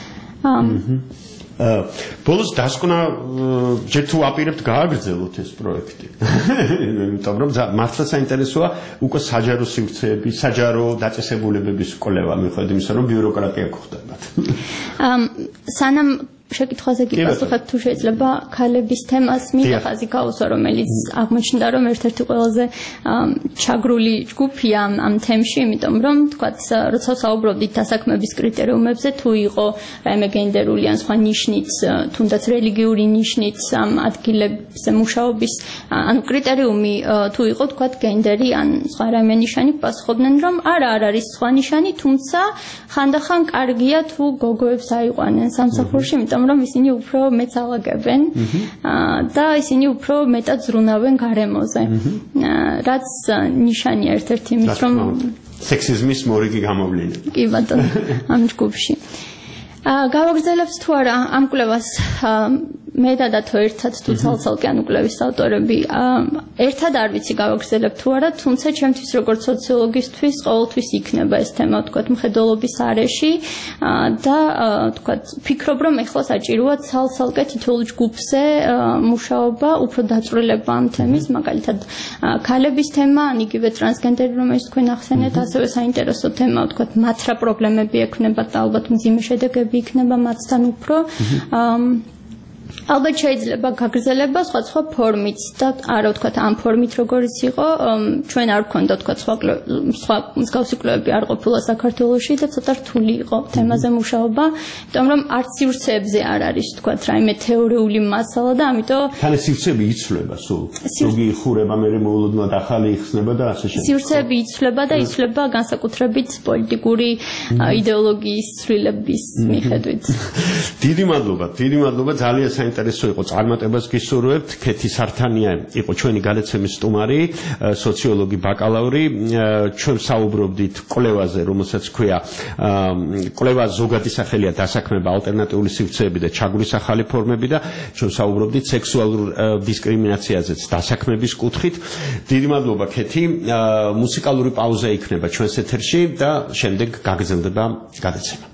ბოლოს დასკვნა ჯერ თუ აპირებთ გააგრძელოთ ეს პროექტი. იმიტომ რომ მართლა საინტერესოა უკვე საჯარო სივრცეების, საჯარო დაწესებულებების კვლევა მიუხედავად იმისა, რომ ბიუროკრატია გვხვდებათ. სანამ შეკითხვაზე გიპასუხებ, თუ შეიძლება ქალების თემას მინდა ხაზი გაუსვა, რომელიც აღმოჩნდა, რომ ერთ-ერთი ყველაზე ჩაგრული ჯგუფია ამ თემში, იმიტომ რომ თქვათ, როცა საუბრობდით დასაქმების კრიტერიუმებზე, თუ იყო რაიმე გენდერული ან სხვა ნიშნით, თუნდაც რელიგიური ნიშნით ამ ადგილებზე მუშაობის, ანუ კრიტერიუმი თუ იყო, თქვათ, გენდერი ან სხვა რაიმე ნიშანი, პასუხობდნენ, რომ არა, არ არის სხვა ნიშანი, თუმცა ხანდახან კარგია თუ გოგოებს აიყვანენ სამსახურში, რომ ისინი უფრო მეტ ალაგებენ და ისინი უფრო მეტად ზრუნავენ გარემოზე. რაც ნიშანია ერთ-ერთი იმის, რომ სექსიზმის მორიგი გამოვლენა. კი ბატონო, ამ ჯგუფში. გავაგრძელებთ თუ არა ამ კვლევას მე და დათო ერთად თუ ცალ-ცალკე ანუ კვლევის ავტორები ერთად არ ვიცი გავაგრძელებ თუ არა, თუმცა ჩემთვის როგორც სოციოლოგისთვის ყოველთვის იქნება ეს თემა, ვთქვათ, მხედველობის არეში და ვთქვათ, ფიქრობ, რომ ეხლა საჭიროა ცალ-ცალკე თითოეულ ჯგუფზე მუშაობა, უფრო დაწვრილება ამ თემის, მაგალითად, ქალების თემა, ან იგივე ტრანსგენდერი, რომელიც თქვენ ახსენეთ, ასევე საინტერესო თემა, ვთქვათ, მათ რა პრობლემები ექნებათ და ალბათ მძიმე შედეგები იქნება მათთან უფრო. ალბათ შეიძლება გაგრძელება სხვა ფორმით და არა ვთქვათ ამ ფორმით როგორიც იყო ჩვენ არ გქონდა ვთქვათ სხვა მსგავსი კვლევები არ ყოფილა საქართველოში და ცოტა რთული იყო თემაზე მუშაობა იმიტომ რომ არც სივრცეებზე არ არის ვთქვათ რაიმე თეორიული მასალა და ამიტომ თან სივრცეები იცვლება სულ ზოგი იხურება მე მოულოდნელად ახალი იხსნება და ასე შემდეგ სივრცეები იცვლება და იცვლება განსაკუთრებით პოლიტიკური იდეოლოგიის ცვლილების მიხედვით დიდი მადლობა ძალიან საინტერესო იყო წარმატებას გისურვებთ. ქეთი სართანია იყო ჩვენი გადაცემის სტუმარი, სოციოლოგი ბაკალავრი. ჩვენ საუბრობდით კვლევაზე, რომელსაც ქვია კვლევა ზოგადი სახელია დასაქმება ალტერნატიული სივრცეები და ჩაგვრის ახალი ფორმები და ჩვენ საუბრობდით სექსუალურ დისკრიმინაციაზეც დასაქმების კუთხით. დიდი მადლობა ქეთი. მუსიკალური პაუზა იქნება ჩვენს ეთერში და შემდეგ გაგრძელდება გადაცემა.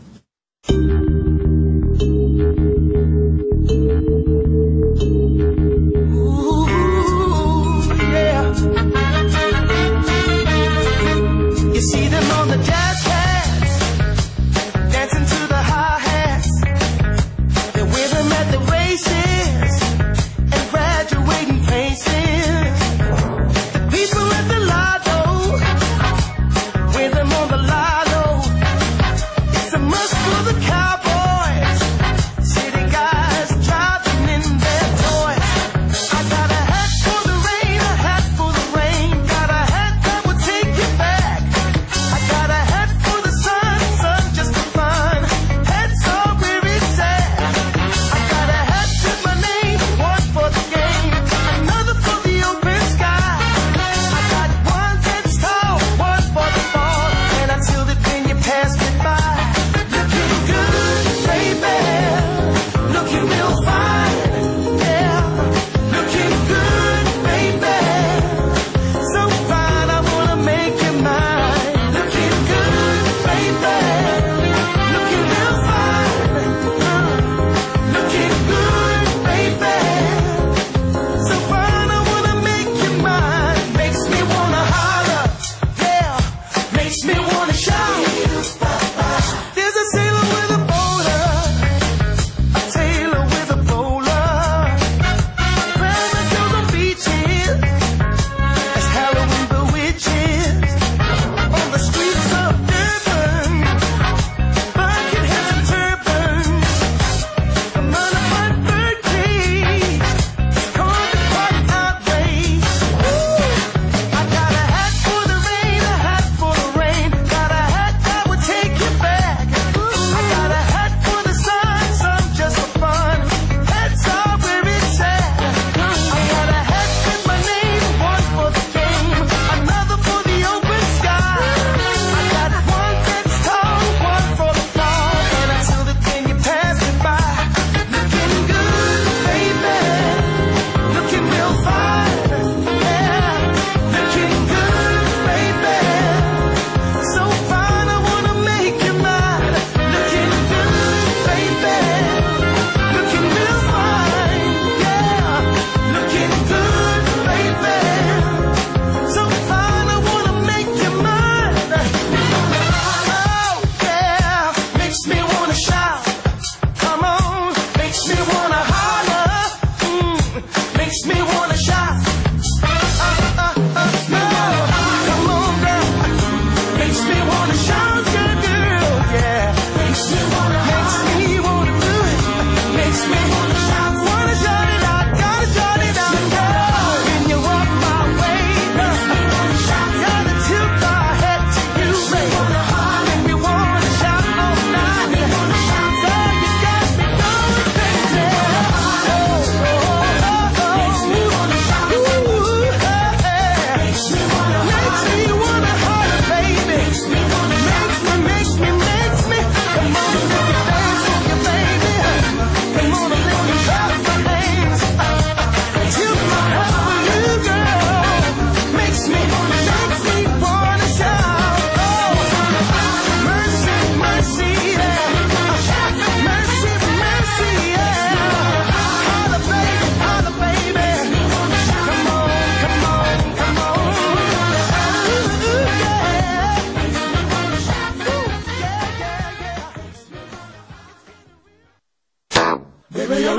Some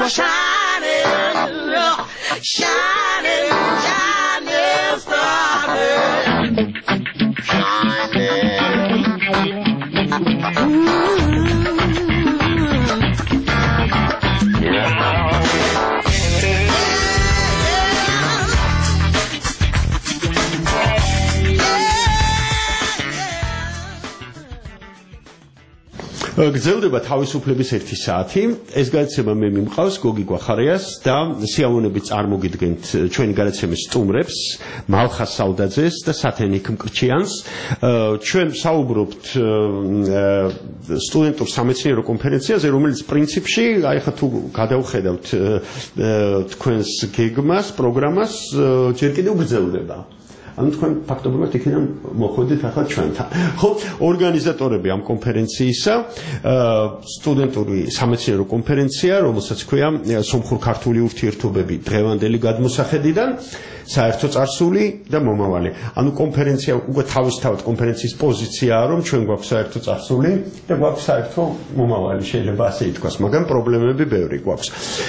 my shining star. გრძელდება თავისუფლების 1 საათი. ეს გადაცემა მე მიმყავს გოგი გვახარიას და სიამოვნებით წარმოგიდგენთ ჩვენი გადაცემის სტუმრებს, მალხას საუდაძეს და სათენიკ მკრჩიანს. ჩვენ საუბრობთ სტუდენტურ სამეცნიერო კონფერენციაზე, რომელიც პრინციპში, აი ხა თუ გადავხედავთ თქვენს გეგმას, პროგრამას, ჯერ კიდევ გრძელდება. ანუ თქვენ ფაქტობრივად იქიდან მოხვედით ახლა ჩვენთან. ხო, ორგანიზატორები ამ კონფერენციისა, სტუდენტური სამეცნიერო კონფერენცია, რომელსაც ქვია სომხურ-ქართული ურთიერთობები დღევანდელი გადმოსახედიდან, საერთო წარსული და მომავალი. ანუ კონფერენცია უკვე თავისთავად კონფერენციის პოზიციაა, რომ ჩვენ გვაქვს საერთო წარსული და გვაქვს საერთო მომავალი, შეიძლება ასე ითქვას, მაგრამ პრობლემები ბევრი გვაქვს.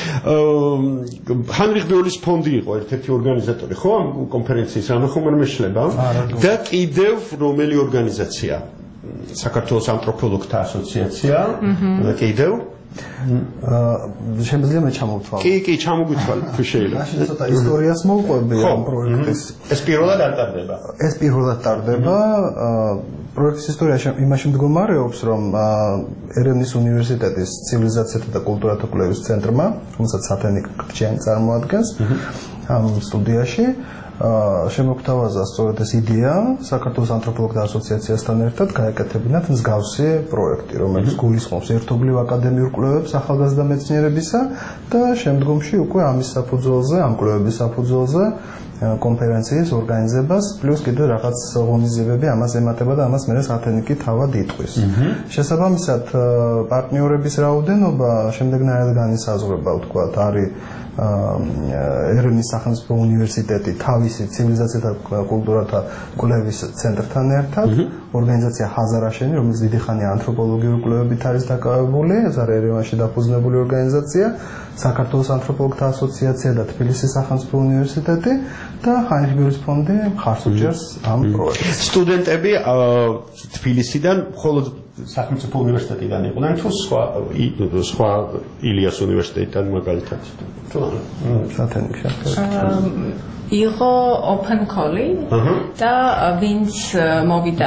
ჰანრიხ ბიოლის ფონდი იყო ერთ-ერთი ორგანიზატორი, ხო, ამ კონფერენციის, რამე ხომ არ მეშლება? და კიდევ რომელი ორგანიზაცია? საქართველოს ანთროპოლოგთა ასოციაცია და კიდევ შემიძლია მე ჩამოვთვალო. კი, ჩამოგვითვალეთ, თუ შეიძლება. მაშინ ცოტა ისტორიას მოვყვები ამ პროექტის. ეს პირველად არ ტარდება. ეს პირველად ტარდება. პროექტის ისტორია იმაში მდგომარეობს, რომ ერევნის უნივერსიტეტის ცივილიზაციათა და კულტურათა კვლევის ცენტრმა, რომელსაც სათენიკ მკრჩიანი წარმოადგენს, ამ სტუდიაში შემოგვთავაზა სწორედ ეს იდეა საქართველოს ანთროპოლოგთა ასოციაციასთან ერთად გაეკეთებინათ მსგავსი პროექტი, რომელიც გულისხმობს ერთობლივ აკადემიურ კვლევებს ახალგაზრდა მეცნიერებისა და შემდგომში უკვე ამის საფუძველზე, ამ კვლევების საფუძველზე კონფერენციის ორგანიზებას, პლუს კიდევ რაღაც ღონისძიებები ამას ემატება და ამას მე სათენიკი თავად იტყვის. შესაბამისად, პარტნიორების რაოდენობა შემდეგნაირად განისაზღვრება, ვთქვათ, არის ერევნის სახელმწიფო უნივერსიტეტი თავისი ცივილიზაციათა და კულტურათა კვლევის ცენტრთან ერთად, ორგანიზაცია ჰაზარაშენი, რომელიც დიდი ხანია ანთროპოლოგიური კვლევებით არის დაკავებული, ეს არის ერევანში დაფუძნებული ორგანიზაცია, საქართველოს ანთროპოლოგთა ასოციაცია და თბილისის სახელმწიფო უნივერსიტეტი და ჰაინრიხ ბიოლის ფონდი მხარს უჭერს ამ პროექტს. სტუდენტები თბილისიდან მხოლოდ სახელმწიფო უნივერსიტეტიდან იყვნენ თუ სხვა ილიას უნივერსიტეტიდან მაგალითად სათენიკ იყო open call-ი და ვინც მოვიდა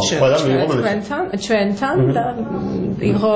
ჩვენთან და იყო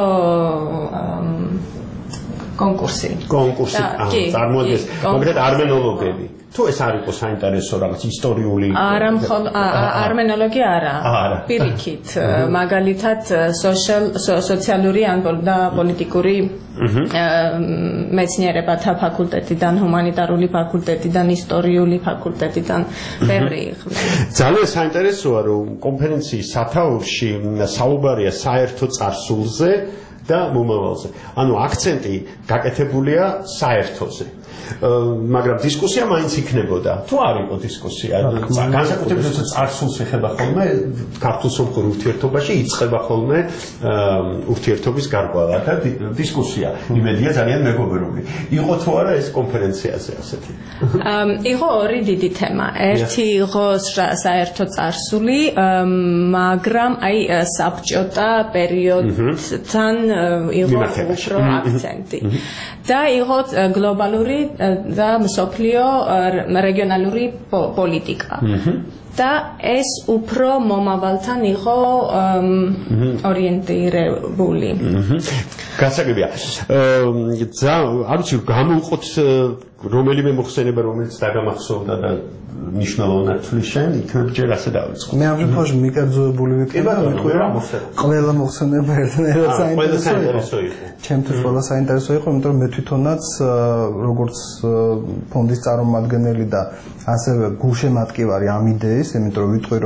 კონკურსი. წარმოადგენს მაგალითად არმენოლოგები. თუ ეს არ იყო საინტერესო რაღაც ისტორიული არმენოლოგი არა. პირიქით, მაგალითად სოციალური და პოლიტიკური მეცნიერებათა ფაკულტეტიდან, ჰუმანიტარული ფაკულტეტიდან, ისტორიული ფაკულტეტიდან ბევრი იყო. ძალიან საინტერესოა, რომ კონფერენციის სათაურში საუბარია საერთო წარსულზე და მომავალზე. ანუ აქცენტი გაკეთებულია საერთოზე. მაგრამ დისკუსია მაინც იქნებოდა. თუ არ იყო დისკუსია, განსაკუთრებით წარსულს ეხება ხოლმე ქართულ-სომხურ ურთიერთობაში იწყება ხოლმე ურთიერთობის გარკვევა და დისკუსია. იმედია ძალიან მეგობრული. იყო თუ არა ეს კონფერენციაზე ასეთი? იყო ორი დიდი თემა. ერთი იყო საერთო წარსული, მაგრამ აი საბჭოთა პერიოდთან იყო უფრო აქცენტი. და იყო გლობალური და მსოფლიო რეგიონალური პოლიტიკა. და ეს უფრო მომავალთან იყო ორიენტირებული. გასაგებია. არ ვიცი, გამოვიყოთ რომელიმე მოხსენება, რომელიც დაგამახსოვრდა და მნიშვნელოვნად თვლის შენ, იქნებ ჯერ ასე დავიწყო. მე ამ შემთხვევაში მიკერძოებული ვიყიდი, ყველა მოხსენება ერთნაირად საინტერესო იყო. ჩემთვის ყველა საინტერესო იყო, იმიტომ რომ მე თვითონაც როგორც ფონდის წარმომადგენელი და ასევე გულშემატკივარი ამ იდეის, იმიტომ რომ ვიტყვი, რომ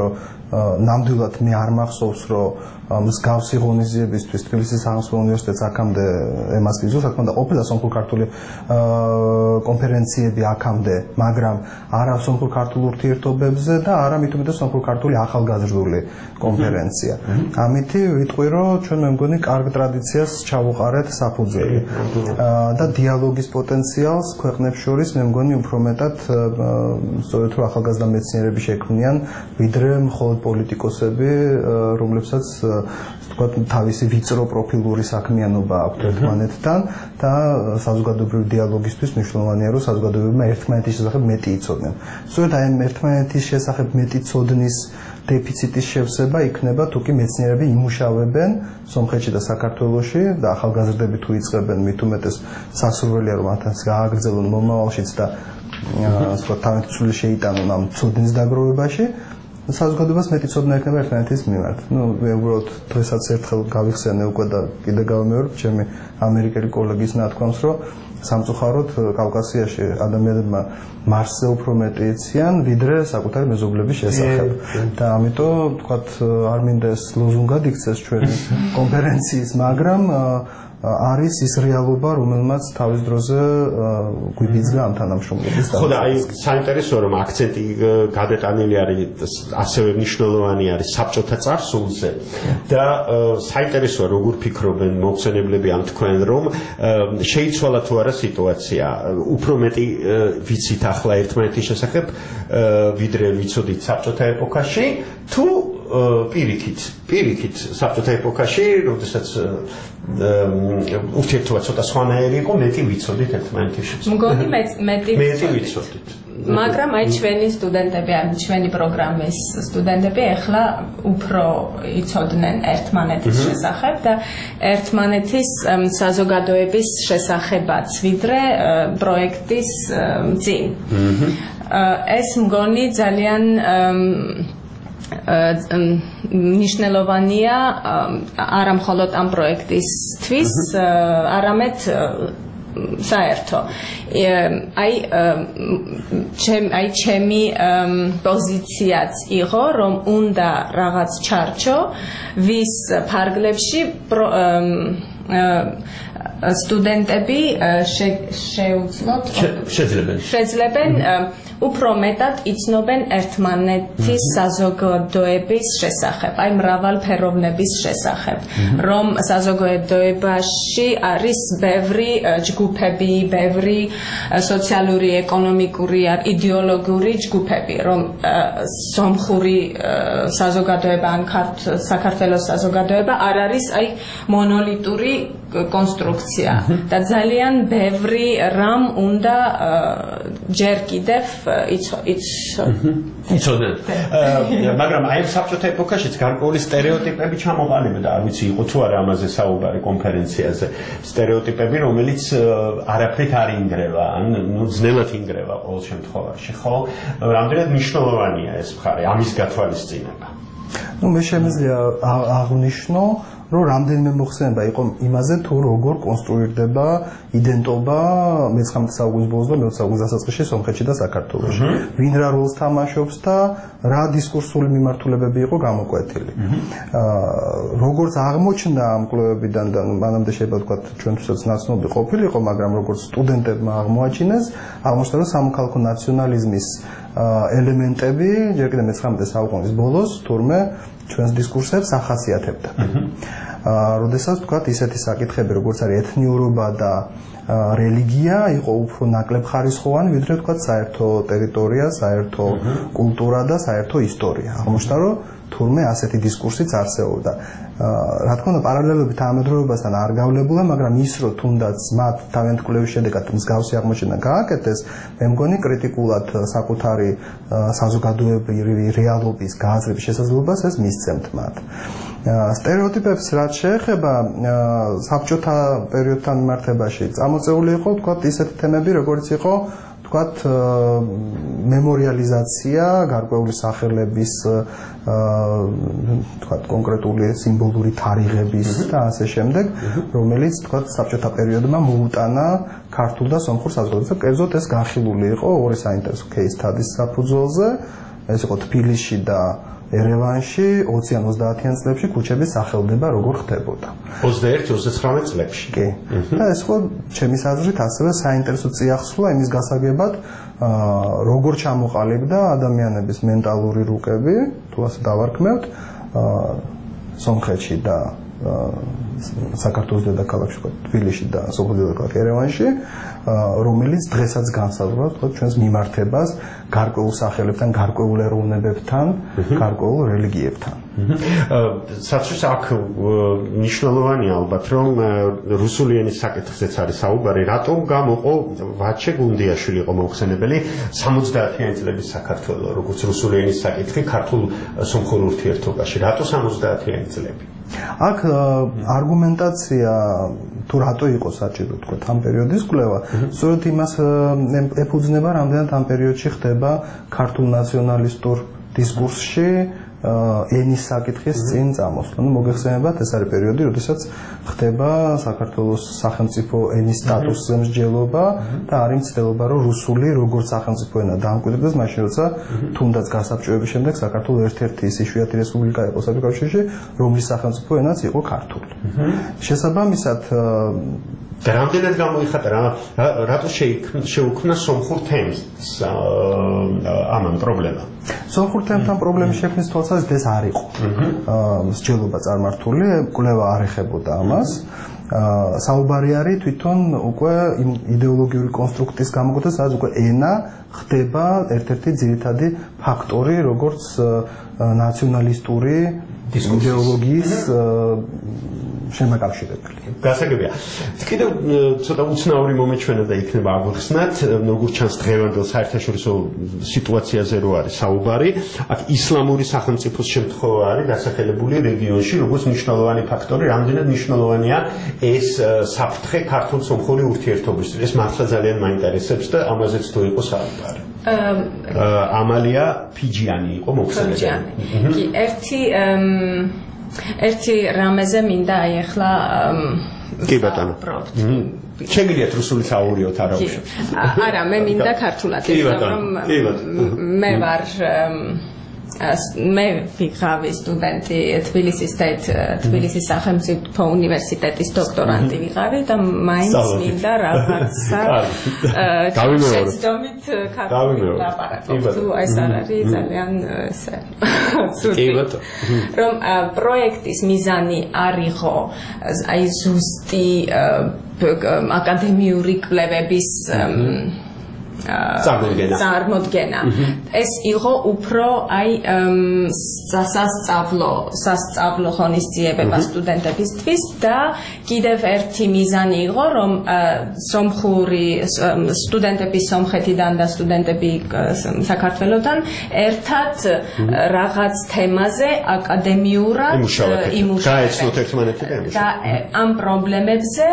ნამდვილად მე არ მახსოვს რომ მსგავსი ღონისძიებისთვის თბილისის სახელმწიფო უნივერსიტეტს აქამდე ემას ვიზუს, რა თქმა უნდა ყოფილა სომხურ-ქართული კონფერენციები აქამდე, მაგრამ არა სომხურ-ქართულ ურთიერთობებზე და არა მით უმეტეს სომხურ-ქართული ახალგაზრდული კონფერენცია. ამითი ვიტყვი რომ ჩვენ მე მგონი კარგ ტრადიციას ჩავუყარეთ საფუძველი და დიალოგის პოტენციალს ქვეყნებს შორის მე მგონი უფრო მეტად სწორედ რომ ახალგაზრდა მეცნიერები შექმნიან ვიდრე მხოლოდ პოლიტიკოსები, რომლებსაც თქვათ თავისი ვიწრო პროფილური საქმიანობა აქვთ ერთმანეთთან და საზოგადოებრივი დიალოგისთვის მნიშვნელოვანია რომ საზოგადოებებმა ერთმანეთის შესახებ მეტი იცოდნენ. სწორედ აი ერთმანეთის შესახებ მეტი ცოდნის დეფიციტის შევსება იქნება თუ კი მეცნიერები იმუშავებენ სომხეთში და საქართველოში და ახალგაზრდები თუ იწყებენ მით უმეტეს სასურველია რომ მათაც გააგრძელონ მომავალშიც და სხვა თავიანთი წვლილი შეიტანონ ამ ცოდნის დაგროვებაში საზოგადოებას მეტი ცოდნა ექნება ერთმანეთის მიმართ. მე უბრალოდ დღესაც ერთხელ გავიხსენე უკვე და კიდე გავიმეორებ ჩემი ამერიკელი კოლეგის ნათქვამს, რომ სამწუხაროდ კავკასიაში ადამიანებმა მარსზე უფრო მეტი იციან, ვიდრე საკუთარი მეზობლების შესახებ. და ამიტომ თქვათ არ მინდა ეს ლოზუნგად იქცეს ჩვენი კონფერენციის, მაგრამ არის ის რეალობა, რომელმაც თავის დროზე გვიბიძგა ამ თანამშრომლობის. ხო და აი საინტერესოა რომ აქცენტი გადატანილი არის ასევე მნიშვნელოვანი არის საბჭოთა წარსულზე და საინტერესოა როგორ ფიქრობენ მოხსენებლები ამ თქვენ რომ შეიცვალა თუ არა სიტუაცია უფრო მეტი ვიცით ახლა ერთმანეთის შესახებ ვიდრე ვიცოდით საბჭოთა ეპოქაში თუ პირიქით საბჭოთა ეპოქაში როდესაც ურთიერთობა ცოტა სხვანაირი იყო, მეტი ვიცოდით ერთმანეთის შესახებ. მგონი მეტი ვიცოდით. მაგრამ აი ჩვენი სტუდენტები, ან ჩვენი პროგრამის სტუდენტები ახლა უფრო იცოდნენ ერთმანეთის შესახებ და ერთმანეთის საზოგადოების შესახებაც, ვიდრე პროექტის წინ. ეს მგონი ძალიან მნიშვნელოვანია არა მხოლოდ ამ პროექტისთვის, არამედ საერთო. აი ჩემი პოზიციაც იყო, რომ უნდა რაღაც ჩარჩო, ვის ფარგლებში სტუდენტები შეძლებენ უფრო მეტად იცნობენ ერთმანეთის საზოგადოების შესახებ, აი მრავალფეროვნების შესახებ, რომ საზოგადოებაში არის ბევრი ჯგუფები, ბევრი სოციალური, ეკონომიკური, იდეოლოგიური ჯგუფები, რომ სომხური საზოგადოება ან საქართველოს საზოგადოება არ არის აი მონოლიტური კონსტრუქცია და ძალიან ბევრი რამ უნდა ჯერ კიდევ იცოდნენ. მაგრამ აი საბჭოთა ეპოქაშიც გარკვეული სტერეოტიპები ჩამოყალიბდა, არ ვიცი იყო თუ არა ამაზე საუბარი კონფერენციაზე. სტერეოტიპები, რომელიც არაფრით არ ინგრევა, ან ძნელად ინგრევა ყოველ შემთხვევაში, ხო? რამდენად მნიშვნელოვანია ეს მხარე, ამის გათვალისწინება. მე შემიძლია აღვნიშნო რომ რამდენიმე მოხსენება იყო იმაზე თუ როგორ კონსტრუირდება იდენტობა მე-19 საუკუნის ბოლოს და მე-20 საუკუნის დასაწყისში სომხეთში და საქართველოში. ვინ რა როლს თამაშობს და რა დისკურსული მიმართულებები იყო გამოკვეთილი. როგორც აღმოჩნდა ამ კვლევებიდან და მანამდე შეიძლება ვთქვათ ჩვენთვისაც ნაცნობი ყოფილიყო, მაგრამ როგორც სტუდენტებმა აღმოაჩინეს, აღმოჩნდა რომ სამოქალაქო ნაციონალიზმის ელემენტები ჯერ კიდევ მე-19 საუკუნის ბოლოს თურმე ჩვენს დისკურსებს ახასიათებდა. როდესაც ვთქვათ ისეთი საკითხები როგორც არის ეთნიურობა და რელიგია იყო უფრო ნაკლებ ხარისხოვანი, ვიდრე ვთქვათ საერთო ტერიტორია, საერთო კულტურა და საერთო ისტორია. აღმოჩნდა რომ თურმე ასეთი დისკურსიც არსებობდა. რა თქმა უნდა პარალელობით ამ დროებასთან არ გავლებულა, მაგრამ ის რომ თუნდაც მათ თავიანთი კვლევის შედეგად მსგავსი აღმოჩენა გააკეთეს, მე მგონი კრიტიკულად საკუთარი საზოგადოებრივი რეალობის გააზრების შესაძლებლობას ეს მისცემთ მათ. სტერეოტიპებს რაც შეეხება საბჭოთა პერიოდთან მიმართებაში წამოწეული იყო ვთქვათ ისეთი თემები როგორც იყო ვთქვათ მემორიალიზაცია გარკვეული სახელების ვთქვათ კონკრეტული სიმბოლური თარიღების და ასე შემდეგ, რომელიც ვთქვათ საბჭოთა პერიოდმა მოუტანა ქართულ და სომხურ საზოგადოებას. კერძოდ ეს განხილული იყო ორი საინტერესო кейს სტადის საფუძველზე, ეს იყო თბილისში და ერევანში 20-ან 30-იან წლებში ქუჩების სახელდება როგორ ხდებოდა. 21-39 წლებში. კი. და ეს ხო ჩემის აზრით ასევე საინტერესო წიაღსვლა იმის გასაგებად, როგორ ჩამოყალიბდა ადამიანების მენტალური რუკები, თუ ასე დავარქმევთ, სომხეთში და საქართველოს დედაქალაქში, თბილისში და სოფლის დედაქალაქ ერევანში, რომელიც დღესაც განსაზღვრავს ჩვენს მიმართებას გარკვეულ სახელებთან, გარკვეულ ეროვნებებთან, გარკვეულ რელიგიებთან. საცვის აქ მნიშვნელოვანია ალბათ, რომ რუსული ენის საკითხზეც არის საუბარი, რატომ გამოყო ვაჩე გუნდიაშვილი იყო მომხსენებელი 70-იანი წლების საქართველოს, როგორც რუსული ენის საკითხი ქართულ სომხურ ურთიერთობაში, რატო 70-იანი წლები? აქ არგუმენტაცია თუ რატო იყო საჭირო თქვა ამ პერიოდის კვლევა, სწორედ იმას ეფუძნება, რამდენად ამ პერიოდში ხდება ქართულ ნაციონალისტურ დისკურსში ენის საკითხის წინ წამოსვლა. მოგეხსენებათ, ეს არის პერიოდი, როდესაც ხდება საქართველოს სახელმწიფო ენის სტატუსზე მსჯელობა და არის მცდელობა, რომ რუსული როგორც სახელმწიფო ენა დაამკვიდრდეს, მაშინ როცა თუნდაც გასაბჭოების შემდეგ საქართველოს ერთ-ერთი ის იშვიათი რესპუბლიკა იყო საქართველოში, რომლის სახელმწიფო ენაც იყო ქართული. შესაბამისად, და რამდენად გამოიხატა რატო შეუქმნა სომხურ თემს ამან პრობლემა? სომხურ თემთან პრობლემის შექმნის თვალსაზრისით ეს არ იყო. მსჯელობა წარმართული, კვლევა არ ეხებოდა ამას. საუბარი არის თვითონ უკვე იდეოლოგიური კონსტრუქტის გამოყენებას, სადაც უკვე ენა ხდება ერთ-ერთი ძირითადი ფაქტორი, როგორც ნაციონალისტური იდეოლოგიის შემაკავშირებელი. გასაგებია. კიდევ ცოტა უცნაური მომეჩვენა და იქნება აგვიხსნათ, როგორც ჩანს დღევანდელ საერთაშორისო სიტუაციაზე რო არის საუბარი, აქ ისლამური სახელმწიფოს შემთხვევა არის დასახელებული რეგიონში, როგორც მნიშვნელოვანი ფაქტორი, რამდენად მნიშვნელოვანია ეს საფრთხე ქართულ-სომხური ურთიერთობისთვის. ეს მართლა ძალიან მაინტერესებს და ამაზეც თუ იყო საუბარი. ამალია ფიჯიანი იყო მოხსენებული. კი, ერთი რამეზე მინდა აი ახლა კი ბატონო. შეგიძლიათ რუსული საუბარიოთ არა უშო. არა, მე მინდა ქართულად, რომ მე ვარ მე ვიღავი სტუდენტი თბილისის სახელმწიფო უნივერსიტეტის დოქტორანტი ვიღავი და მაინც მინდა რაღაცა შეცდომით ქართულად ლაპარაკობ. თუ ეს არ არის ძალიან ცუდი. რომ პროექტის მიზანი არ იყო აი ზუსტი აკადემიური კვლევების წარმოდგენა. ეს იყო უფრო აი სასწავლო ღონისძიებება სტუდენტებისთვის და კიდევ ერთი მიზანი იყო, რომ სომხური სტუდენტები სომხეთიდან და სტუდენტები საქართველოსთან ერთად რაღაც თემაზე აკადემიურად იმუშავებდნენ. და ამ პრობლემებზე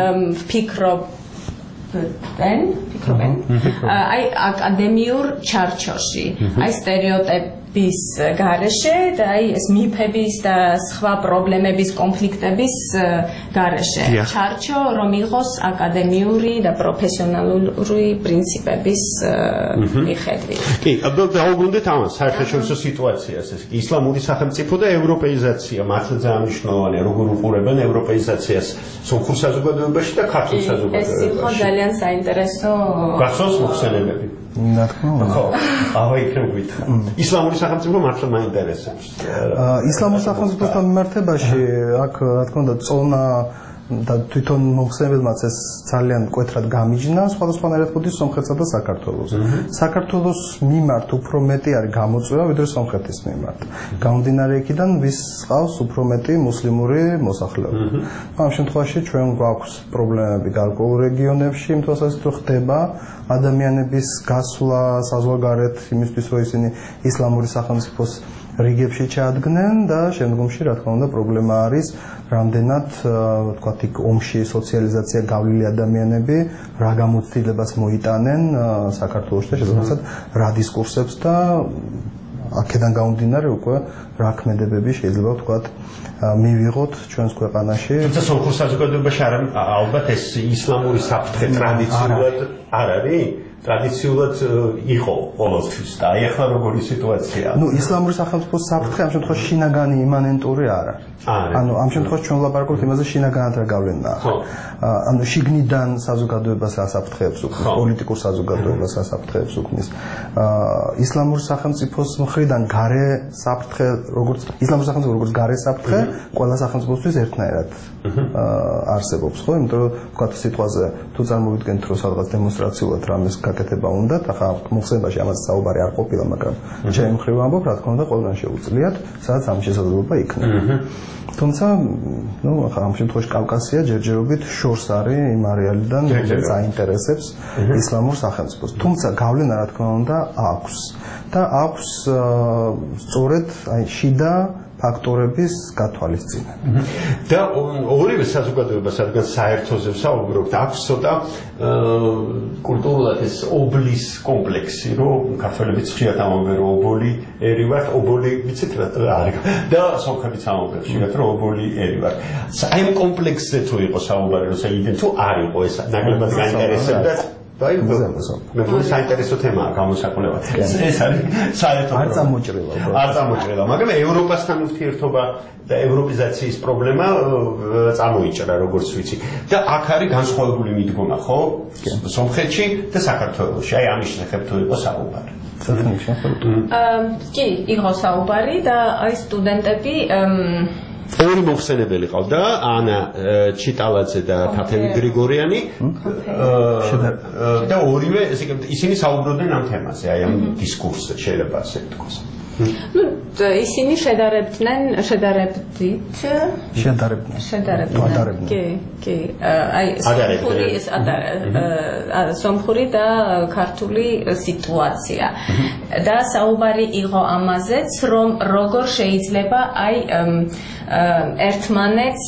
ფიქრობენ აი აკადემიურ ჩარჩოში, აი სტერეოტიპის გარეშე და აი ეს მიფების და სხვა პრობლემების კონფლიქტების გარეშე. ჩარჩო რომ იყოს აკადემიური და პროფესიონალური პრინციპების მიხედვით. კი, დაუბრუნდეთ ამას საერთაშორისო სიტუაციას, ეს ისლამური სახელმწიფო და ევროპეიზაცია, მართლა ძალიან მნიშვნელოვანია, როგორ უყურებენ ევროპეიზაციას სომხურ საზოგადოებაში და ქართულ საზოგადოებაში. ეს იყო ძალიან საინტერესო გახსოვს მოხსენებები. რა თქმა უნდა. ხო, აღა იქნებ ვითხრა. ისლამური სახელმწიფო მართლა მაინტერესებს. ისლამურ სახელმწიფოსთან მიმართებაში აქ რა თქმა უნდა წონა და თვითონ მოხსენებელმაც ეს ძალიან მკვეთრად გამიჯნა სხვადასხვანაირად მოდის სომხეთსა და საქართველოს. საქართველოს მიმართ უფრო მეტი არის გამოწვევა ვიდრე სომხეთის მიმართ. გამომდინარე იქიდან ვის ყავს უფრო მეტი მუსლიმური მოსახლეობა. ამ შემთხვევაში ჩვენ გვაქვს პრობლემები გარკვეულ რეგიონებში, იმ თვალსაზრისით რომ ხდება ადამიანების გასვლა საზღვარგარეთ იმისთვის რომ ისინი ისლამური სახელმწიფოს რიგებში ჩაადგნენ და შემდგომში რა თქმა უნდა პრობლემა არის რამდენად ვთქვათ იქ ომში სოციალიზაცია გავლილი ადამიანები რა გამოცდილებას მოიტანენ საქართველოში და შესაბამისად რა დისკურსებს და აქედან გამომდინარე უკვე რა ქმედებები შეიძლება ვთქვათ მივიღოთ ჩვენს ქვეყანაში. თუმცა სომხურ საზოგადოებაში ალბათ ეს ისლამური საფრთხე ტრადიციულად არ არის? ტრადიციულად იყო ყოველთვის და აი ახლა როგორი სიტუაციაა? ნუ ისლამური სახელმწიფოს საფრთხე ამ შემთხვევაში შინაგანი იმანენტური არ არის. ანუ ამ შემთხვევაში ჩვენ ვლაპარაკობთ იმაზე შინაგანად რა გავლენა. ანუ შიგნიდან საზოგადოებას ასაფრთხეებს უქმნის, პოლიტიკურ საზოგადოებას ასაფრთხეებს უქმნის. ისლამური სახელმწიფოს მხრიდან გარე საფრთხე, როგორც ისლამური სახელმწიფო როგორც გარე საფრთხე, ყველა სახელმწიფოსთვის ერთნაირად არსებობს, ხო? იმიტომ რომ თქვა სიტყვაზე თუ წარმოვიდგენთ რომ სადღაც დემონსტრაციულად რამეს გაკეთება უნდათ, ახლა მოხსენებაში ამას საუბარი არ ყოფილა, მაგრამ ჩემი მხრივ ამბობ, რა თქმა უნდა, ყველგან შეუძლიათ, სადაც ამ შესაძლებლობა იქნება. თუმცა, ნუ ახლა ამ შემთხვევაში კავკასია ჯერჯერობით შორს არის იმ არეალიდან, რომელიც აინტერესებს ისლამურ სახელმწიფოს. თუმცა გავლენა რა თქმა უნდა აქვს და აქვს სწორედ აი შიდა ფაქტორების გათვალისწინება. და ორივე საზოგადოებას რადგან საერთოზე ვსაუბრობთ, აქვს ცოტა კულტურულად ეს ობლის კომპლექსი, რომ ქართველებიც ხშირად ამბობენ, რომ ობოლი ერი ვართ, ობოლი ვიცით რა არის. და სომხებიც ამბობენ ხშირად, რომ ობოლი ერი ვართ. აი ამ კომპლექსზე თუ იყო საუბარი, რომ საიდან თუ არ იყო ეს ნაკლებად გაინტერესებდა აი მე საინტერესო თემაა გამოსაკვლევად. ეს არის საერთო არ წამოჭრილა, მაგრამ ევროპასთან ურთიერთობა და ევროპიზაციის პრობლემა წამოიჭრა, როგორც ვიცი. და აქ არის განსხვავებული მიდგომა, ხო? სომხეთში და საქართველოში. აი ამის შესახებ თუ იყო საუბარი. კი, იყო საუბარი და აი სტუდენტები ორი მოხსენებელი ყავდა, ანა ჩიტალაძე და თათევი გრიგორიანი და ორივე ისინი საუბრობდნენ ამ თემაზე, აი ამ დისკურსზე შეიძლება ასე ვთქვას. ნუ ისინი შედარებდნენ. კი. აი სომხური და ქართული სიტუაცია. და საუბარი იყო ამაზეც, რომ როგორ შეიძლება აი ერთმანეთს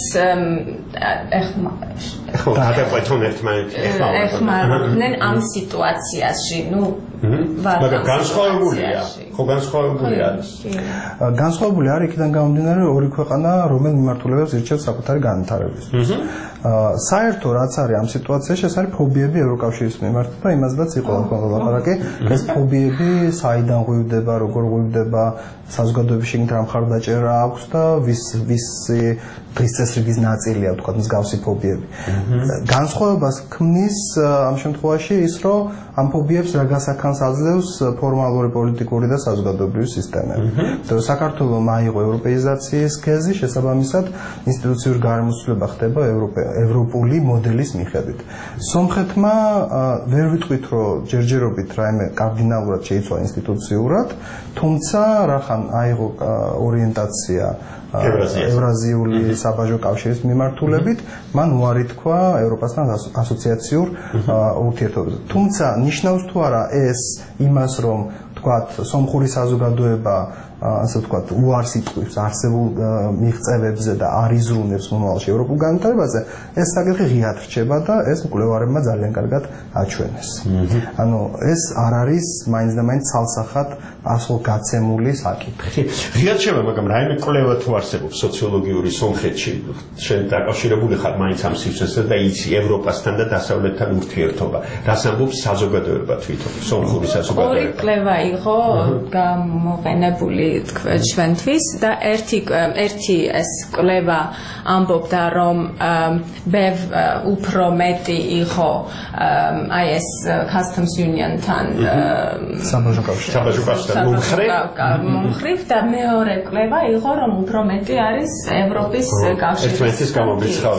ეხმარებდნენ ამ სიტუაციაში, ნუ მაგრამ განსხვავებულია, ხო განსხვავებული არის. განსხვავებული არის იქიდან გამომდინარე, რომ ორი ქვეყანა რომელ მიმართულებებს ირჩევს საკუთარი განვითარებისთვის. საერთო რაც არის ამ სიტუაციაში, ეს არის ფობიები ევროკავშირის მიმართ და იმაზეც იყო ლაპარაკი. ეს ფობიები საიდან ღვივდება, როგორ ღვივდება, საზოგადოების შიგნით რა მხარდაჭერა აქვს და ვისი დღის წესრიგის ნაწილია, ვთქვათ, მსგავსი ფობიები. განსხვავებას ქმნის ამ შემთხვევაში ის, რომ ამ ფობიებს რა გასახანს აძლევს ფორმალური პოლიტიკური და საზოგადოებრივი სისტემები. საქართველოს აიღო ევროპეიზაციის გეზი, შესაბამისად ინსტიტუციური გარემოსვლება ხდება ევროპული მოდელის მიხედვით. სომხეთმა ვერ ვიტყვით, რომ ჯერჯერობით რაიმე კარდინალურად შეიცვალა ინსტიტუციურად, თუმცა რახან აიღო ორიენტაცია ევრაზიული საბაჟო კავშირის მიმართულებით, მან უარი თქვა ევროპასთან ასოციაციურ ურთიერთობებზე. თუმცა ნიშნავს თუ არა ეს იმას, რომ თქვათ სომხური საზოგადოება ასე ვთქვათ, უარს იტყვის არსებულ მიღწევებზე და არ იზრუნებს მომავალში ევროპულ განვითარებაზე, ეს საკითხი ღიად რჩება და ეს მკვლევარებმა ძალიან კარგად აჩვენეს. ანუ ეს არ არის მაინც და მაინც ცალსახად ასო გაცემული საკითხი. ღიად რჩება, მაგრამ რაიმე კვლევა თუ არსებობს სოციოლოგიური სომხეთში, შენ დაკავშირებული ხარ მაინც ამ სივრცესთან და იცი ევროპასთან და დასავლეთთან ურთიერთობა. რას ამბობს საზოგადოება თვითონ, სომხური საზოგადოება? ორი კვლევა იყო გამოყენებული ჩვენთვის და ერთი ეს კვლევა ამბობდა, რომ ბევრ უფრო მეტი იყო აი ეს customs union-თან საბაჟო კავშირთან მომხრევ და მეორე კვლევა იყო, რომ უფრო მეტი არის ევროპის კავშირის. ერთმანეთის გამომრიცხავი.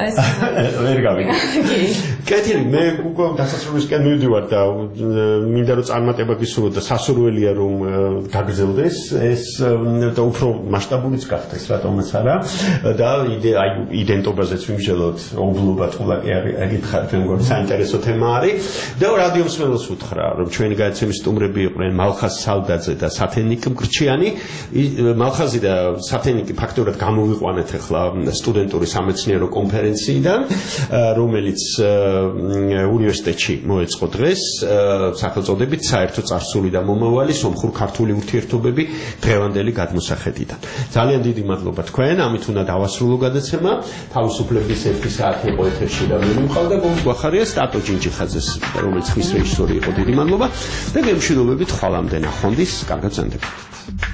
ვერ გავიგე. კეთილი, მე უკვე დასასრულისკენ მივდივარ და მინდა რომ წარმატება გისურვოთ და სასურველია რომ გაგრძელდეს ეს და უფრო მასშტაბურიც გახდეს, რატომაც არა და აი იდენტობაზეც ვიმსჯელოთ, ობლობა თულაკი აგითხარით, მე მგონი საინტერესო თემა არის და რადიო მსმენელს უთხრა, რომ ჩვენი გადაცემის სტუმრები იყვნენ მალხაზ სალდაძე და სათენიკ მკრჩიანი. მალხაზი და სათენიკი ფაქტობრივად გამოვიყვანეთ ახლა სტუდენტური სამეცნიერო კონფერენციიდან, რომელიც უნივერსიტეტში მოეწყო დღეს, სახელწოდებით საერთო წარსული და მომავალი სომხურ-ქართული ურთიერთობები დღევანდელი გადმოსახედიდან. ძალიან დიდი მადლობა თქვენ, ამით უნდა დავასრულო გადაცემა. თავისუფლების 1 საათი იყო ეთერში და მე მიმყავდა გოგო გვახარია სტატო ჯინჯიხაძეს, რომელიც ხმის რეჟისორი იყო. დიდი მადლობა და გემშვიდობებით ხვალამდე ნახვამდის, კარგად ზანდებოდეთ.